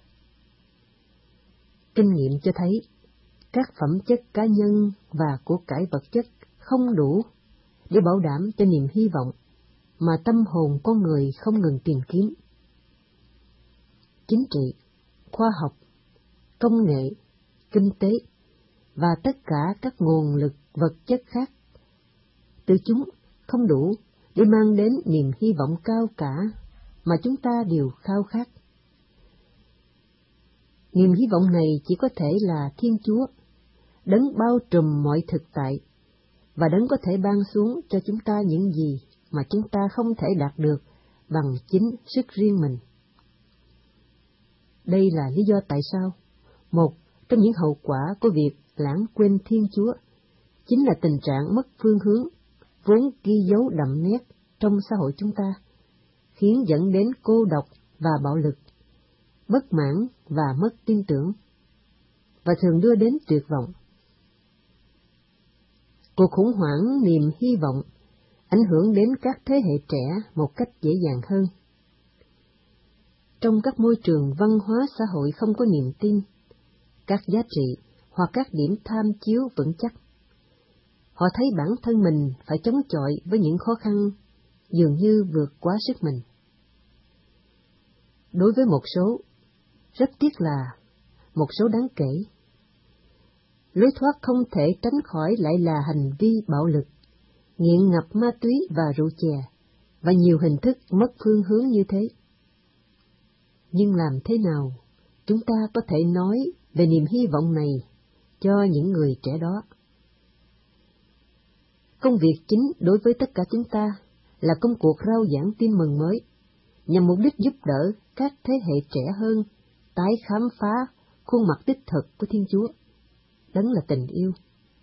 kinh nghiệm cho thấy các phẩm chất cá nhân và của cải vật chất không đủ để bảo đảm cho niềm hy vọng mà tâm hồn con người không ngừng tìm kiếm. Chính trị, khoa học, công nghệ, kinh tế và tất cả các nguồn lực vật chất khác, từ chúng không đủ để mang đến niềm hy vọng cao cả mà chúng ta đều khao khát. Niềm hy vọng này chỉ có thể là Thiên Chúa, đấng bao trùm mọi thực tại, và đấng có thể ban xuống cho chúng ta những gì mà chúng ta không thể đạt được bằng chính sức riêng mình. Đây là lý do tại sao, một trong những hậu quả của việc lãng quên Thiên Chúa chính là tình trạng mất phương hướng, vốn ghi dấu đậm nét trong xã hội chúng ta, khiến dẫn đến cô độc và bạo lực, bất mãn và mất tin tưởng, và thường đưa đến tuyệt vọng. Cuộc khủng hoảng niềm hy vọng ảnh hưởng đến các thế hệ trẻ một cách dễ dàng hơn. Trong các môi trường văn hóa xã hội không có niềm tin, các giá trị hoặc các điểm tham chiếu vững chắc, họ thấy bản thân mình phải chống chọi với những khó khăn dường như vượt quá sức mình. Đối với một số, rất tiếc là một số đáng kể, lối thoát không thể tránh khỏi lại là hành vi bạo lực, nghiện ngập ma túy và rượu chè, và nhiều hình thức mất phương hướng như thế. Nhưng làm thế nào chúng ta có thể nói về niềm hy vọng này cho những người trẻ đó? Công việc chính đối với tất cả chúng ta là công cuộc rao giảng tin mừng mới, nhằm mục đích giúp đỡ các thế hệ trẻ hơn tái khám phá khuôn mặt đích thực của Thiên Chúa, đấng là tình yêu.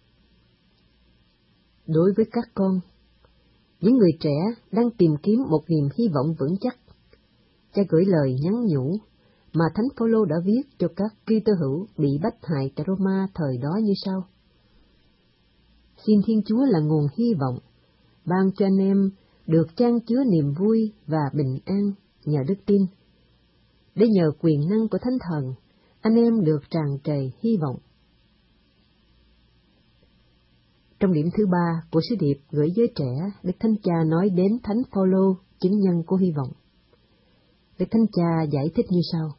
Đối với các con, những người trẻ đang tìm kiếm một niềm hy vọng vững chắc, cha gửi lời nhắn nhủ mà Thánh Phaolô đã viết cho các Kitô hữu bị bách hại tại Roma thời đó như sau: Xin Thiên Chúa là nguồn hy vọng, ban cho anh em được chan chứa niềm vui và bình an nhờ đức tin, để nhờ quyền năng của Thánh Thần, anh em được tràn trề hy vọng. Trong điểm thứ ba của sứ điệp gửi giới trẻ, Đức Thánh Cha nói đến Thánh Phaolô, chứng nhân của hy vọng. Đức Thánh Cha giải thích như sau: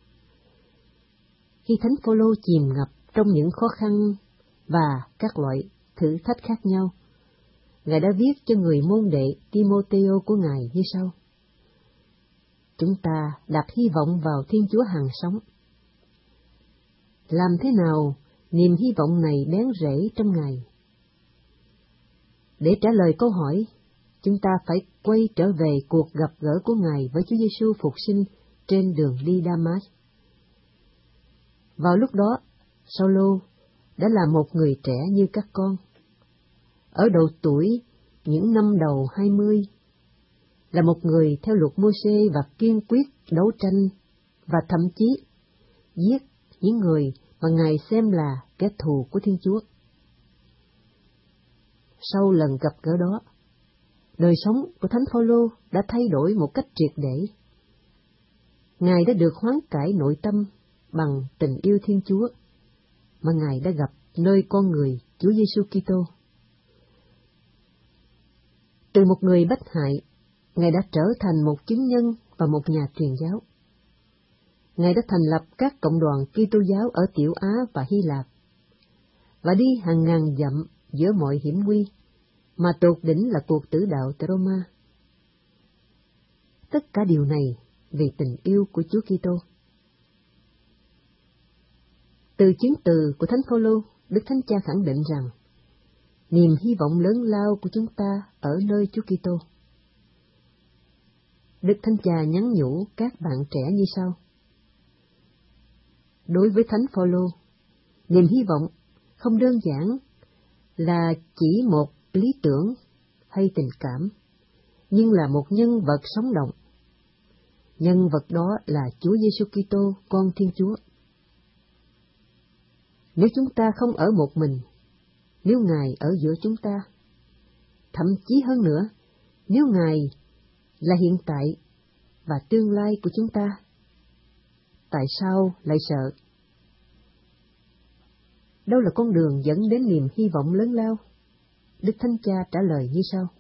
Khi Thánh Phaolô chìm ngập trong những khó khăn và các loại thử thách khác nhau, Ngài đã viết cho người môn đệ Timôteo của Ngài như sau: Chúng ta đặt hy vọng vào Thiên Chúa hằng sống. Làm thế nào niềm hy vọng này bén rễ trong Ngài? Để trả lời câu hỏi, chúng ta phải quay trở về cuộc gặp gỡ của Ngài với Chúa Giêsu phục sinh trên đường đi Đa-mát. Vào lúc đó, Sao-lô đã là một người trẻ như các con. Ở độ tuổi những năm đầu hai mươi, là một người theo luật Mô-sê và kiên quyết đấu tranh và thậm chí giết những người mà Ngài xem là kẻ thù của Thiên Chúa. Sau lần gặp gỡ đó, đời sống của Thánh Phaolô đã thay đổi một cách triệt để. Ngài đã được hoán cải nội tâm bằng tình yêu Thiên Chúa mà Ngài đã gặp nơi con người Chúa Giêsu Kitô. Từ một người bách hại, Ngài đã trở thành một chứng nhân và một nhà truyền giáo. Ngài đã thành lập các cộng đoàn Kitô giáo ở Tiểu Á và Hy Lạp, và đi hàng ngàn dặm giữa mọi hiểm nguy, mà tột đỉnh là cuộc tử đạo tại Roma. Tất cả điều này vì tình yêu của Chúa Kitô. Từ chứng từ của Thánh Phaolô, Đức Thánh Cha khẳng định rằng niềm hy vọng lớn lao của chúng ta ở nơi Chúa Kitô. Đức Thánh Cha nhắn nhủ các bạn trẻ như sau: Đối với Thánh Phaolô, niềm hy vọng không đơn giản là chỉ một lý tưởng hay tình cảm, nhưng là một nhân vật sống động. Nhân vật đó là Chúa Giêsu Kitô, con Thiên Chúa. Nếu chúng ta không ở một mình, nếu Ngài ở giữa chúng ta, thậm chí hơn nữa, nếu Ngài là hiện tại và tương lai của chúng ta, tại sao lại sợ? Đâu là con đường dẫn đến niềm hy vọng lớn lao? Đức Thánh Cha trả lời như sau: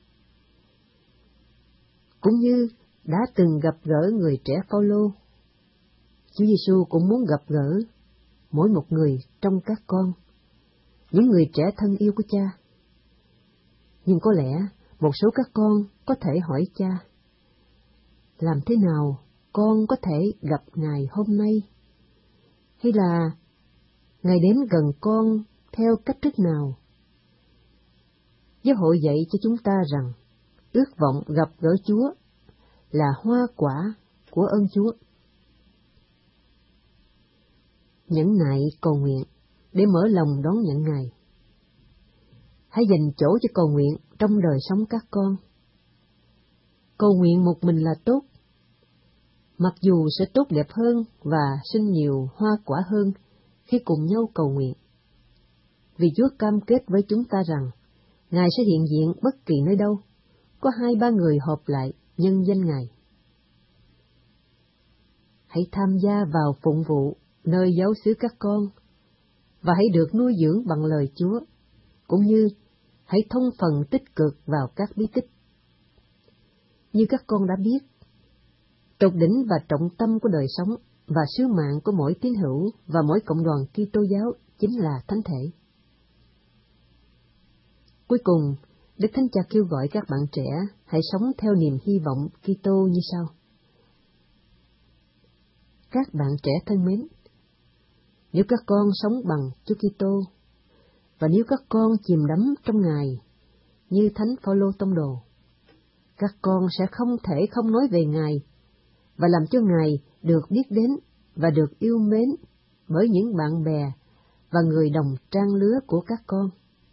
Cũng như đã từng gặp gỡ người trẻ Phaolô, Chúa Giêsu cũng muốn gặp gỡ mỗi một người trong các con, những người trẻ thân yêu của Cha. Nhưng có lẽ một số các con có thể hỏi Cha: Làm thế nào con có thể gặp Ngài hôm nay? Hay là Ngài đến gần con theo cách thức nào? Giáo hội dạy cho chúng ta rằng ước vọng gặp gỡ Chúa là hoa quả của ơn Chúa. nhẫn nại cầu nguyện để mở lòng đón nhận Ngài. Hãy dành chỗ cho cầu nguyện trong đời sống các con. Cầu nguyện một mình là tốt, mặc dù sẽ tốt đẹp hơn và sinh nhiều hoa quả hơn khi cùng nhau cầu nguyện. Vì Chúa cam kết với chúng ta rằng Ngài sẽ hiện diện bất kỳ nơi đâu, có hai ba người họp lại nhân danh Ngài. Hãy tham gia vào phụng vụ nơi giáo xứ các con, và hãy được nuôi dưỡng bằng lời Chúa, cũng như hãy thông phần tích cực vào các bí tích. Như các con đã biết, tột đỉnh và trọng tâm của đời sống và sứ mạng của mỗi tín hữu và mỗi cộng đoàn Kitô giáo chính là thánh thể. Cuối cùng, Đức Thánh Cha kêu gọi các bạn trẻ hãy sống theo niềm hy vọng Kitô như sau. Các bạn trẻ thân mến, nếu các con sống bằng Chúa Kitô, và nếu các con chìm đắm trong Ngài như Thánh Phaolô tông đồ, các con sẽ không thể không nói về Ngài và làm cho Ngài được biết đến và được yêu mến bởi những bạn bè và người đồng trang lứa của các con.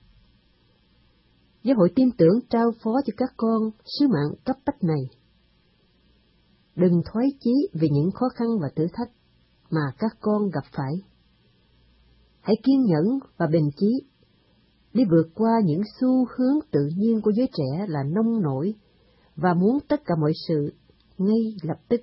Giáo hội tin tưởng trao phó cho các con sứ mạng cấp bách này. Đừng thoái chí vì những khó khăn và thử thách mà các con gặp phải. Hãy kiên nhẫn và bền chí để vượt qua những xu hướng tự nhiên của giới trẻ là nông nổi và muốn tất cả mọi sự ngay lập tức.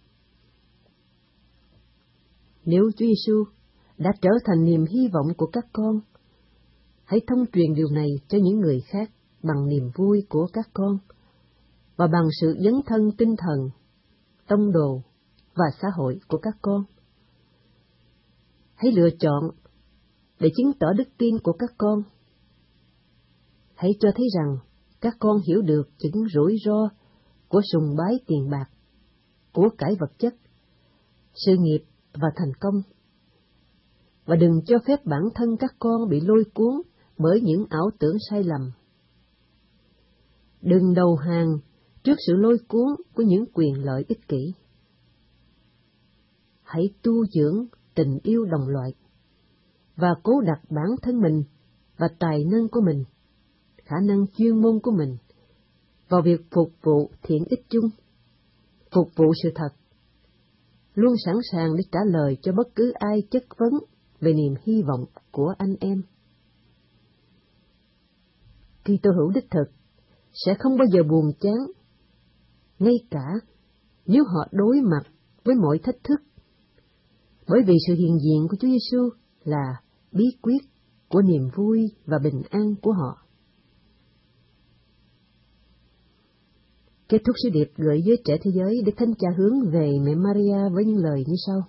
Nếu Chúa Giêsu đã trở thành niềm hy vọng của các con, hãy thông truyền điều này cho những người khác bằng niềm vui của các con và bằng sự dấn thân tinh thần, tông đồ và xã hội của các con. Hãy lựa chọn để chứng tỏ đức tin của các con. Hãy cho thấy rằng các con hiểu được những rủi ro của sùng bái tiền bạc, của cải vật chất, sự nghiệp và thành công. Và đừng cho phép bản thân các con bị lôi cuốn bởi những ảo tưởng sai lầm. Đừng đầu hàng trước sự lôi cuốn của những quyền lợi ích kỷ. Hãy tu dưỡng tình yêu đồng loại và cố đặt bản thân mình và tài năng của mình, khả năng chuyên môn của mình vào việc phục vụ thiện ích chung, phục vụ sự thật, luôn sẵn sàng để trả lời cho bất cứ ai chất vấn về niềm hy vọng của anh em. Kitô hữu đích thực sẽ không bao giờ buồn chán, ngay cả nếu họ đối mặt với mọi thách thức, bởi vì sự hiện diện của Chúa Giêsu là bí quyết của niềm vui và bình an của họ. Kết thúc sứ điệp gửi giới trẻ thế giới, Đức Thánh Cha hướng về mẹ Maria với những lời như sau.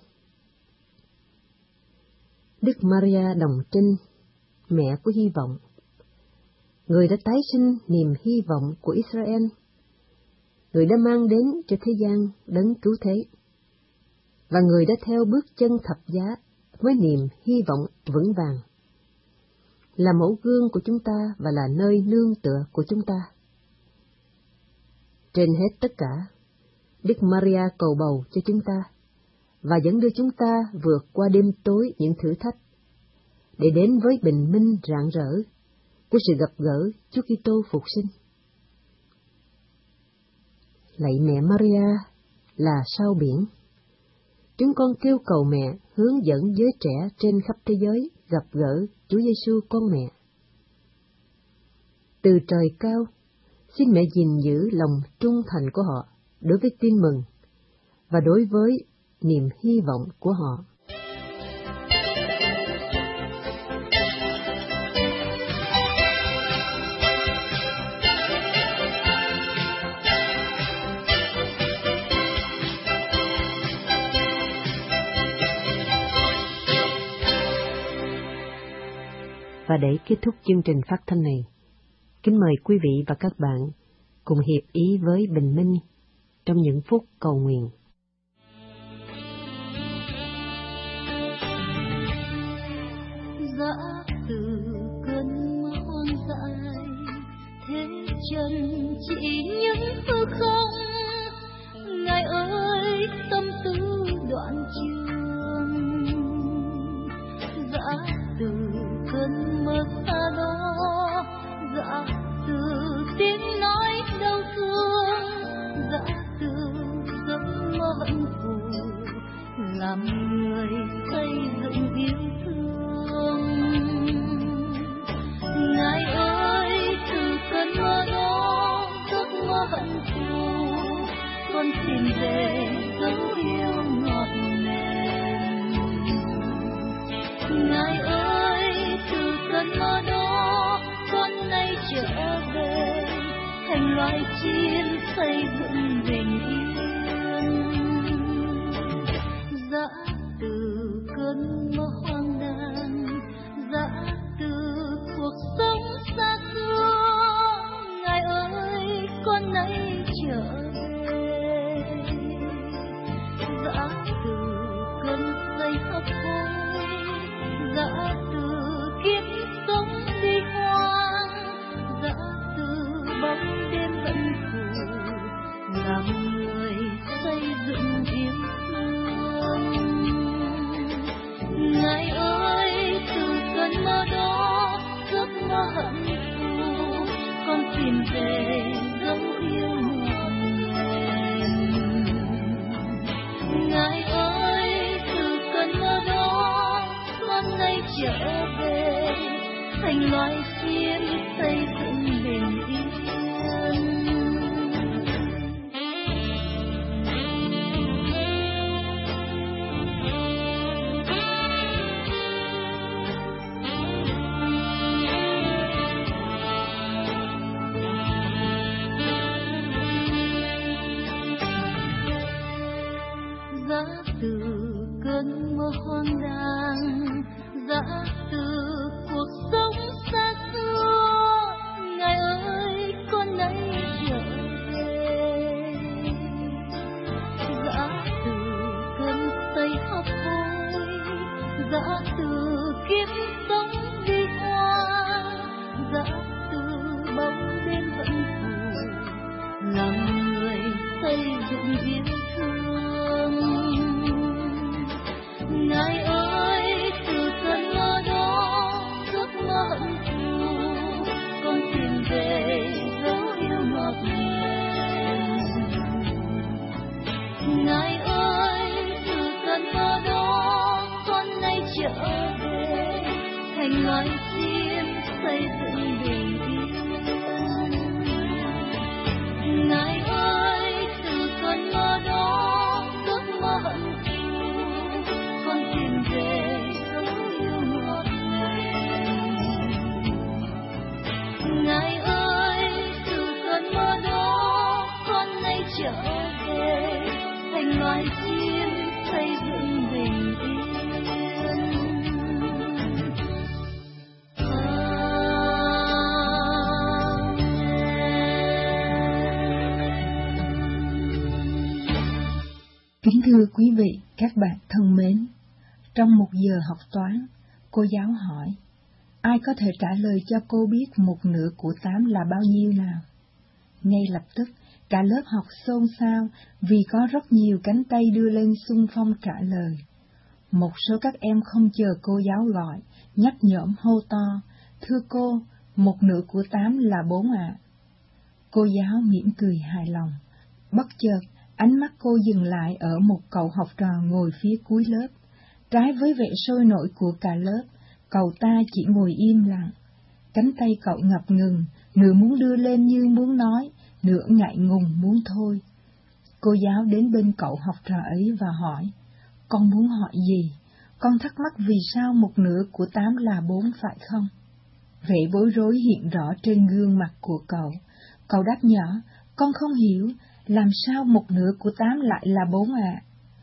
Đức Maria Đồng Trinh, mẹ của hy vọng, người đã tái sinh niềm hy vọng của Israel, người đã mang đến cho thế gian đấng cứu thế, và người đã theo bước chân thập giá với niềm hy vọng vững vàng, là mẫu gương của chúng ta và là nơi nương tựa của chúng ta. Trên hết tất cả, Đức Maria cầu bầu cho chúng ta và dẫn đưa chúng ta vượt qua đêm tối những thử thách để đến với bình minh rạng rỡ của sự gặp gỡ Chúa Kitô phục sinh. Lạy mẹ Maria là sao biển, chúng con kêu cầu mẹ hướng dẫn giới trẻ trên khắp thế giới gặp gỡ Chúa Giêsu con mẹ. Từ trời cao, xin mẹ gìn giữ lòng trung thành của họ đối với tin mừng và đối với niềm hy vọng của họ. Và để kết thúc chương trình phát thanh này, kính mời quý vị và các bạn cùng hiệp ý với bình minh trong những phút cầu nguyện. Dã từ cơn mưa hoang dại, thế chân chỉ những hư không. Ngài ơi, tâm tư đoạn trường, loài chim xây dựng bình yên. Dã từ cơn mơ hoang đàng, dã từ cuộc sống xa xưa, Ngài ơi con nay trở về. Dã từ cơn say hấp hối, dã từ kiếp sống đi hoang, dã từ bóng đêm vẫn phủ, làm người xây dựng yêu thương. Ngài ơi từ cơn mơ đó, giấc mơ hận thù, con tìm về dấu yêu ngọt ngào. Ngài ơi từ cơn mơ đó, con nay trở về thành loài chim xây dựng bình yên. Dã từ cơn mơ hoang đàng, dã từ cuộc sống xa xưa, Ngài ơi con nay trở về. Dã từ cơn say hấp hối, dã từ kiếp sống đi hoang, dã từ bóng đêm vẫn phủ, làm người xây dựng yêu thương. Ngài ơi từ cơn mơ đó, giấc mơ hận thù, con tìm về dấu yêu ngọt ngào. Ngài ơi từ cơn mơ đó, con nay trở về thành loài chim xây dựng bình yên. Ngài ơi từ cơn mơ đó, giấc mơ hận thù, con tìm về dấu yêu ngọt ngào. Ngài ơi từ cơn mơ đó, con nay trở về thành loài chim xây dựng bình yên. Kính thưa quý vị, các bạn thân mến, trong một giờ học toán, cô giáo hỏi, ai có thể trả lời cho cô biết một nửa của tám là bao nhiêu nào? Ngay lập tức, cả lớp học xôn xao vì có rất nhiều cánh tay đưa lên xung phong trả lời. Một số các em không chờ cô giáo gọi, nhắc nhởm hô to, thưa cô, một nửa của tám là bốn ạ. Cô giáo mỉm cười hài lòng. Bất chợt, ánh mắt cô dừng lại ở một cậu học trò ngồi phía cuối lớp. Trái với vẻ sôi nổi của cả lớp, cậu ta chỉ ngồi im lặng. Cánh tay cậu ngập ngừng, nửa muốn đưa lên như muốn nói, nửa ngại ngùng muốn thôi. Cô giáo đến bên cậu học trò ấy và hỏi, con muốn hỏi gì? Con thắc mắc vì sao một nửa của tám là bốn phải không? Vẻ bối rối hiện rõ trên gương mặt của cậu. Cậu đáp nhỏ, con không hiểu, làm sao một nửa của tám lại là bốn ạ? À?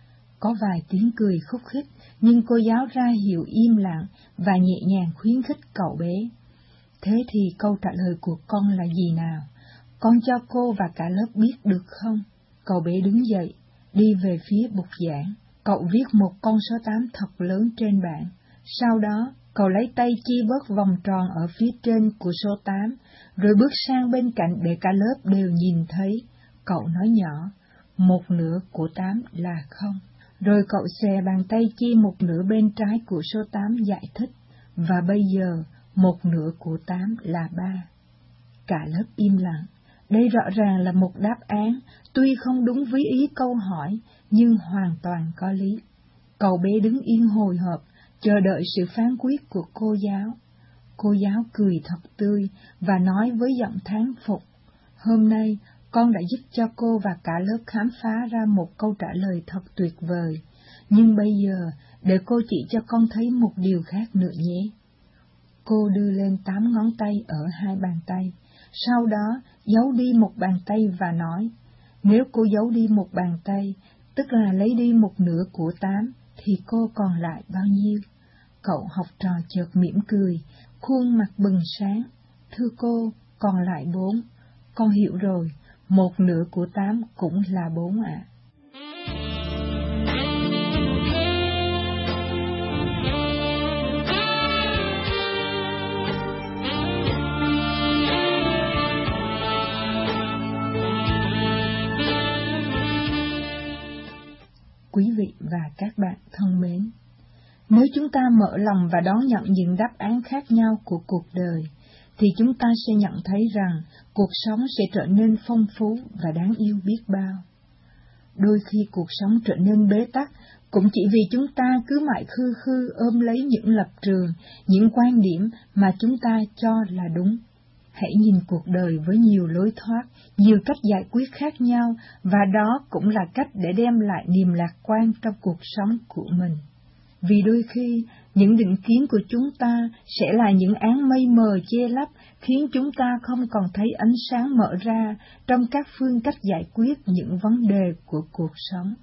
Có vài tiếng cười khúc khích, nhưng cô giáo ra hiệu im lặng và nhẹ nhàng khuyến khích cậu bé. Thế thì câu trả lời của con là gì nào? Con cho cô và cả lớp biết được không? Cậu bé đứng dậy, đi về phía bục giảng. Cậu viết một con số tám thật lớn trên bảng. Sau đó, cậu lấy tay chia bớt vòng tròn ở phía trên của số tám, rồi bước sang bên cạnh để cả lớp đều nhìn thấy. Cậu nói nhỏ, một nửa của tám là không. Rồi cậu xòe bàn tay chia một nửa bên trái của số tám giải thích, và bây giờ một nửa của tám là ba. Cả lớp im lặng. Đây rõ ràng là một đáp án, tuy không đúng với ý câu hỏi, nhưng hoàn toàn có lý. Cậu bé đứng yên hồi hộp, chờ đợi sự phán quyết của cô giáo. Cô giáo cười thật tươi và nói với giọng thán phục, hôm nay con đã giúp cho cô và cả lớp khám phá ra một câu trả lời thật tuyệt vời, nhưng bây giờ để cô chỉ cho con thấy một điều khác nữa nhé. Cô đưa lên tám ngón tay ở hai bàn tay, sau đó giấu đi một bàn tay và nói, nếu cô giấu đi một bàn tay, tức là lấy đi một nửa của tám, thì cô còn lại bao nhiêu? Cậu học trò chợt mỉm cười, khuôn mặt bừng sáng. Thưa cô, còn lại bốn. Con hiểu rồi, một nửa của tám cũng là bốn ạ. À. Quý vị và các bạn thân mến, nếu chúng ta mở lòng và đón nhận những đáp án khác nhau của cuộc đời, thì chúng ta sẽ nhận thấy rằng cuộc sống sẽ trở nên phong phú và đáng yêu biết bao. Đôi khi cuộc sống trở nên bế tắc cũng chỉ vì chúng ta cứ mãi khư khư ôm lấy những lập trường, những quan điểm mà chúng ta cho là đúng. Hãy nhìn cuộc đời với nhiều lối thoát, nhiều cách giải quyết khác nhau, và đó cũng là cách để đem lại niềm lạc quan trong cuộc sống của mình. Vì đôi khi, những định kiến của chúng ta sẽ là những áng mây mờ che lấp, khiến chúng ta không còn thấy ánh sáng mở ra trong các phương cách giải quyết những vấn đề của cuộc sống.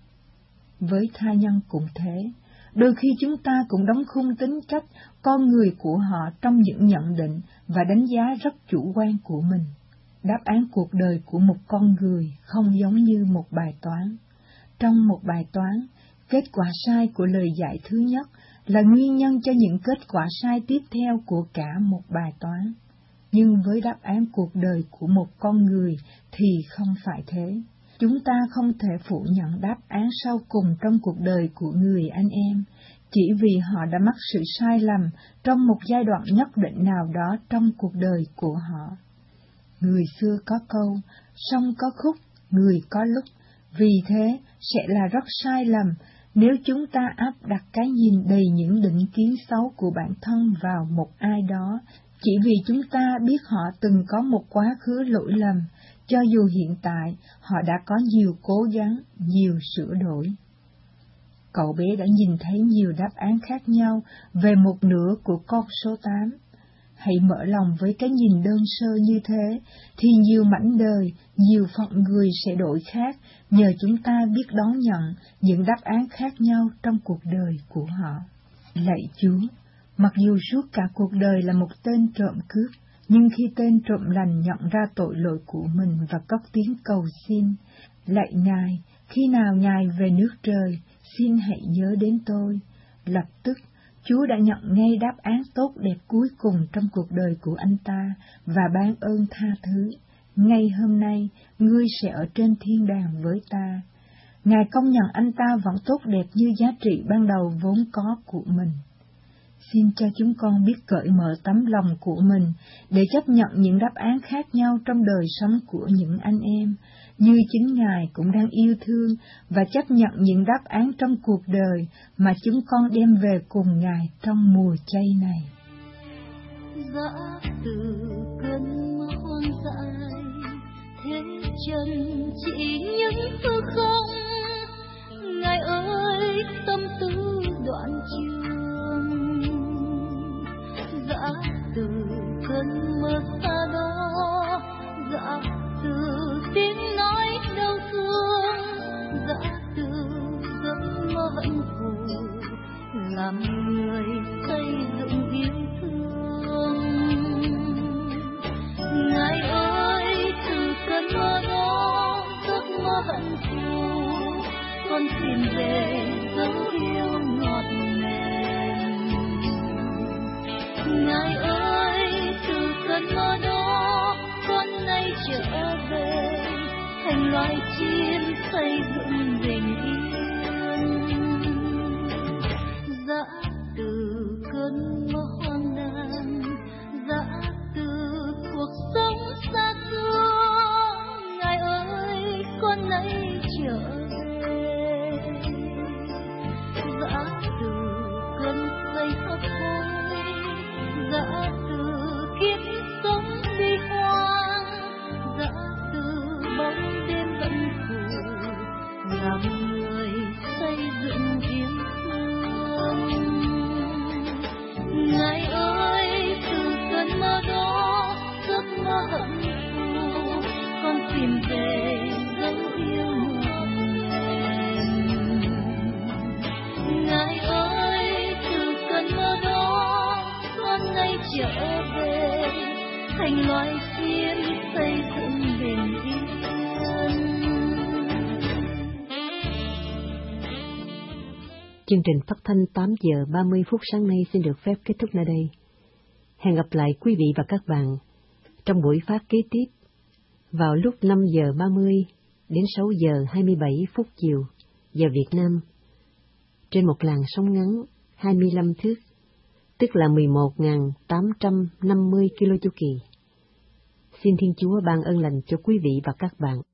Với tha nhân cũng thế, đôi khi chúng ta cũng đóng khung tính cách con người của họ trong những nhận định và đánh giá rất chủ quan của mình. Đáp án cuộc đời của một con người không giống như một bài toán. Trong một bài toán, kết quả sai của lời giải thứ nhất là nguyên nhân cho những kết quả sai tiếp theo của cả một bài toán. Nhưng với đáp án cuộc đời của một con người thì không phải thế. Chúng ta không thể phủ nhận đáp án sau cùng trong cuộc đời của người anh em, chỉ vì họ đã mắc sự sai lầm trong một giai đoạn nhất định nào đó trong cuộc đời của họ. Người xưa có câu, sông có khúc, người có lúc, vì thế sẽ là rất sai lầm nếu chúng ta áp đặt cái nhìn đầy những định kiến xấu của bản thân vào một ai đó, chỉ vì chúng ta biết họ từng có một quá khứ lỗi lầm, cho dù hiện tại họ đã có nhiều cố gắng, nhiều sửa đổi. Cậu bé đã nhìn thấy nhiều đáp án khác nhau về một nửa của con số tám. Hãy mở lòng với cái nhìn đơn sơ như thế, thì nhiều mảnh đời, nhiều phận người sẽ đổi khác nhờ chúng ta biết đón nhận những đáp án khác nhau trong cuộc đời của họ. Lạy Chúa, mặc dù suốt cả cuộc đời là một tên trộm cướp, nhưng khi tên trộm lành nhận ra tội lỗi của mình và cất tiếng cầu xin, lạy Ngài, khi nào Ngài về nước trời, xin hãy nhớ đến tôi. Lập tức, Chúa đã nhận ngay đáp án tốt đẹp cuối cùng trong cuộc đời của anh ta và ban ơn tha thứ. Ngay hôm nay, ngươi sẽ ở trên thiên đàng với ta. Ngài công nhận anh ta vẫn tốt đẹp như giá trị ban đầu vốn có của mình. Xin cho chúng con biết cởi mở tấm lòng của mình để chấp nhận những đáp án khác nhau trong đời sống của những anh em, như chính Ngài cũng đang yêu thương và chấp nhận những đáp án trong cuộc đời mà chúng con đem về cùng Ngài trong mùa chay này. Dã từ cơn mưa hoang dại, thế chân chỉ những hư không. Ngài ơi, tâm tư đoạn trường. Dã từ cơn mưa xa đó, dã từ tiếng nói đau thương, dã từ giấc mơ hận thù, làm người xây dựng yêu thương. Ngài ơi, từ cơn mưa đó, giấc mơ hận thù, con xin về dấu yêu ngọt ngào. Ngài ơi, từ cơn mơ đó, con nay trở về thành loài chim xây dựng bình yên. Dã từ cơn mơ hoang đàng, dã từ cuộc sống xa xưa. Ngài ơi, con nay trở về. Dã từ cơn cây hấp hối, dã từ kiếp sống bi hoang, dã từ bóng đêm vẫn phủ làm người Chương trình phát thanh tám giờ ba mươi phút sáng nay xin được phép kết thúc nơi đây. Hẹn gặp lại quý vị và các bạn trong buổi phát kế tiếp vào lúc năm giờ ba mươi đến sáu giờ hai mươi bảy phút chiều giờ Việt Nam trên một làn sóng ngắn hai mươi lăm thước, tức là mười một nghìn tám trăm năm mươi ki lô chu kỳ. Xin Thiên Chúa ban ơn lành cho quý vị và các bạn.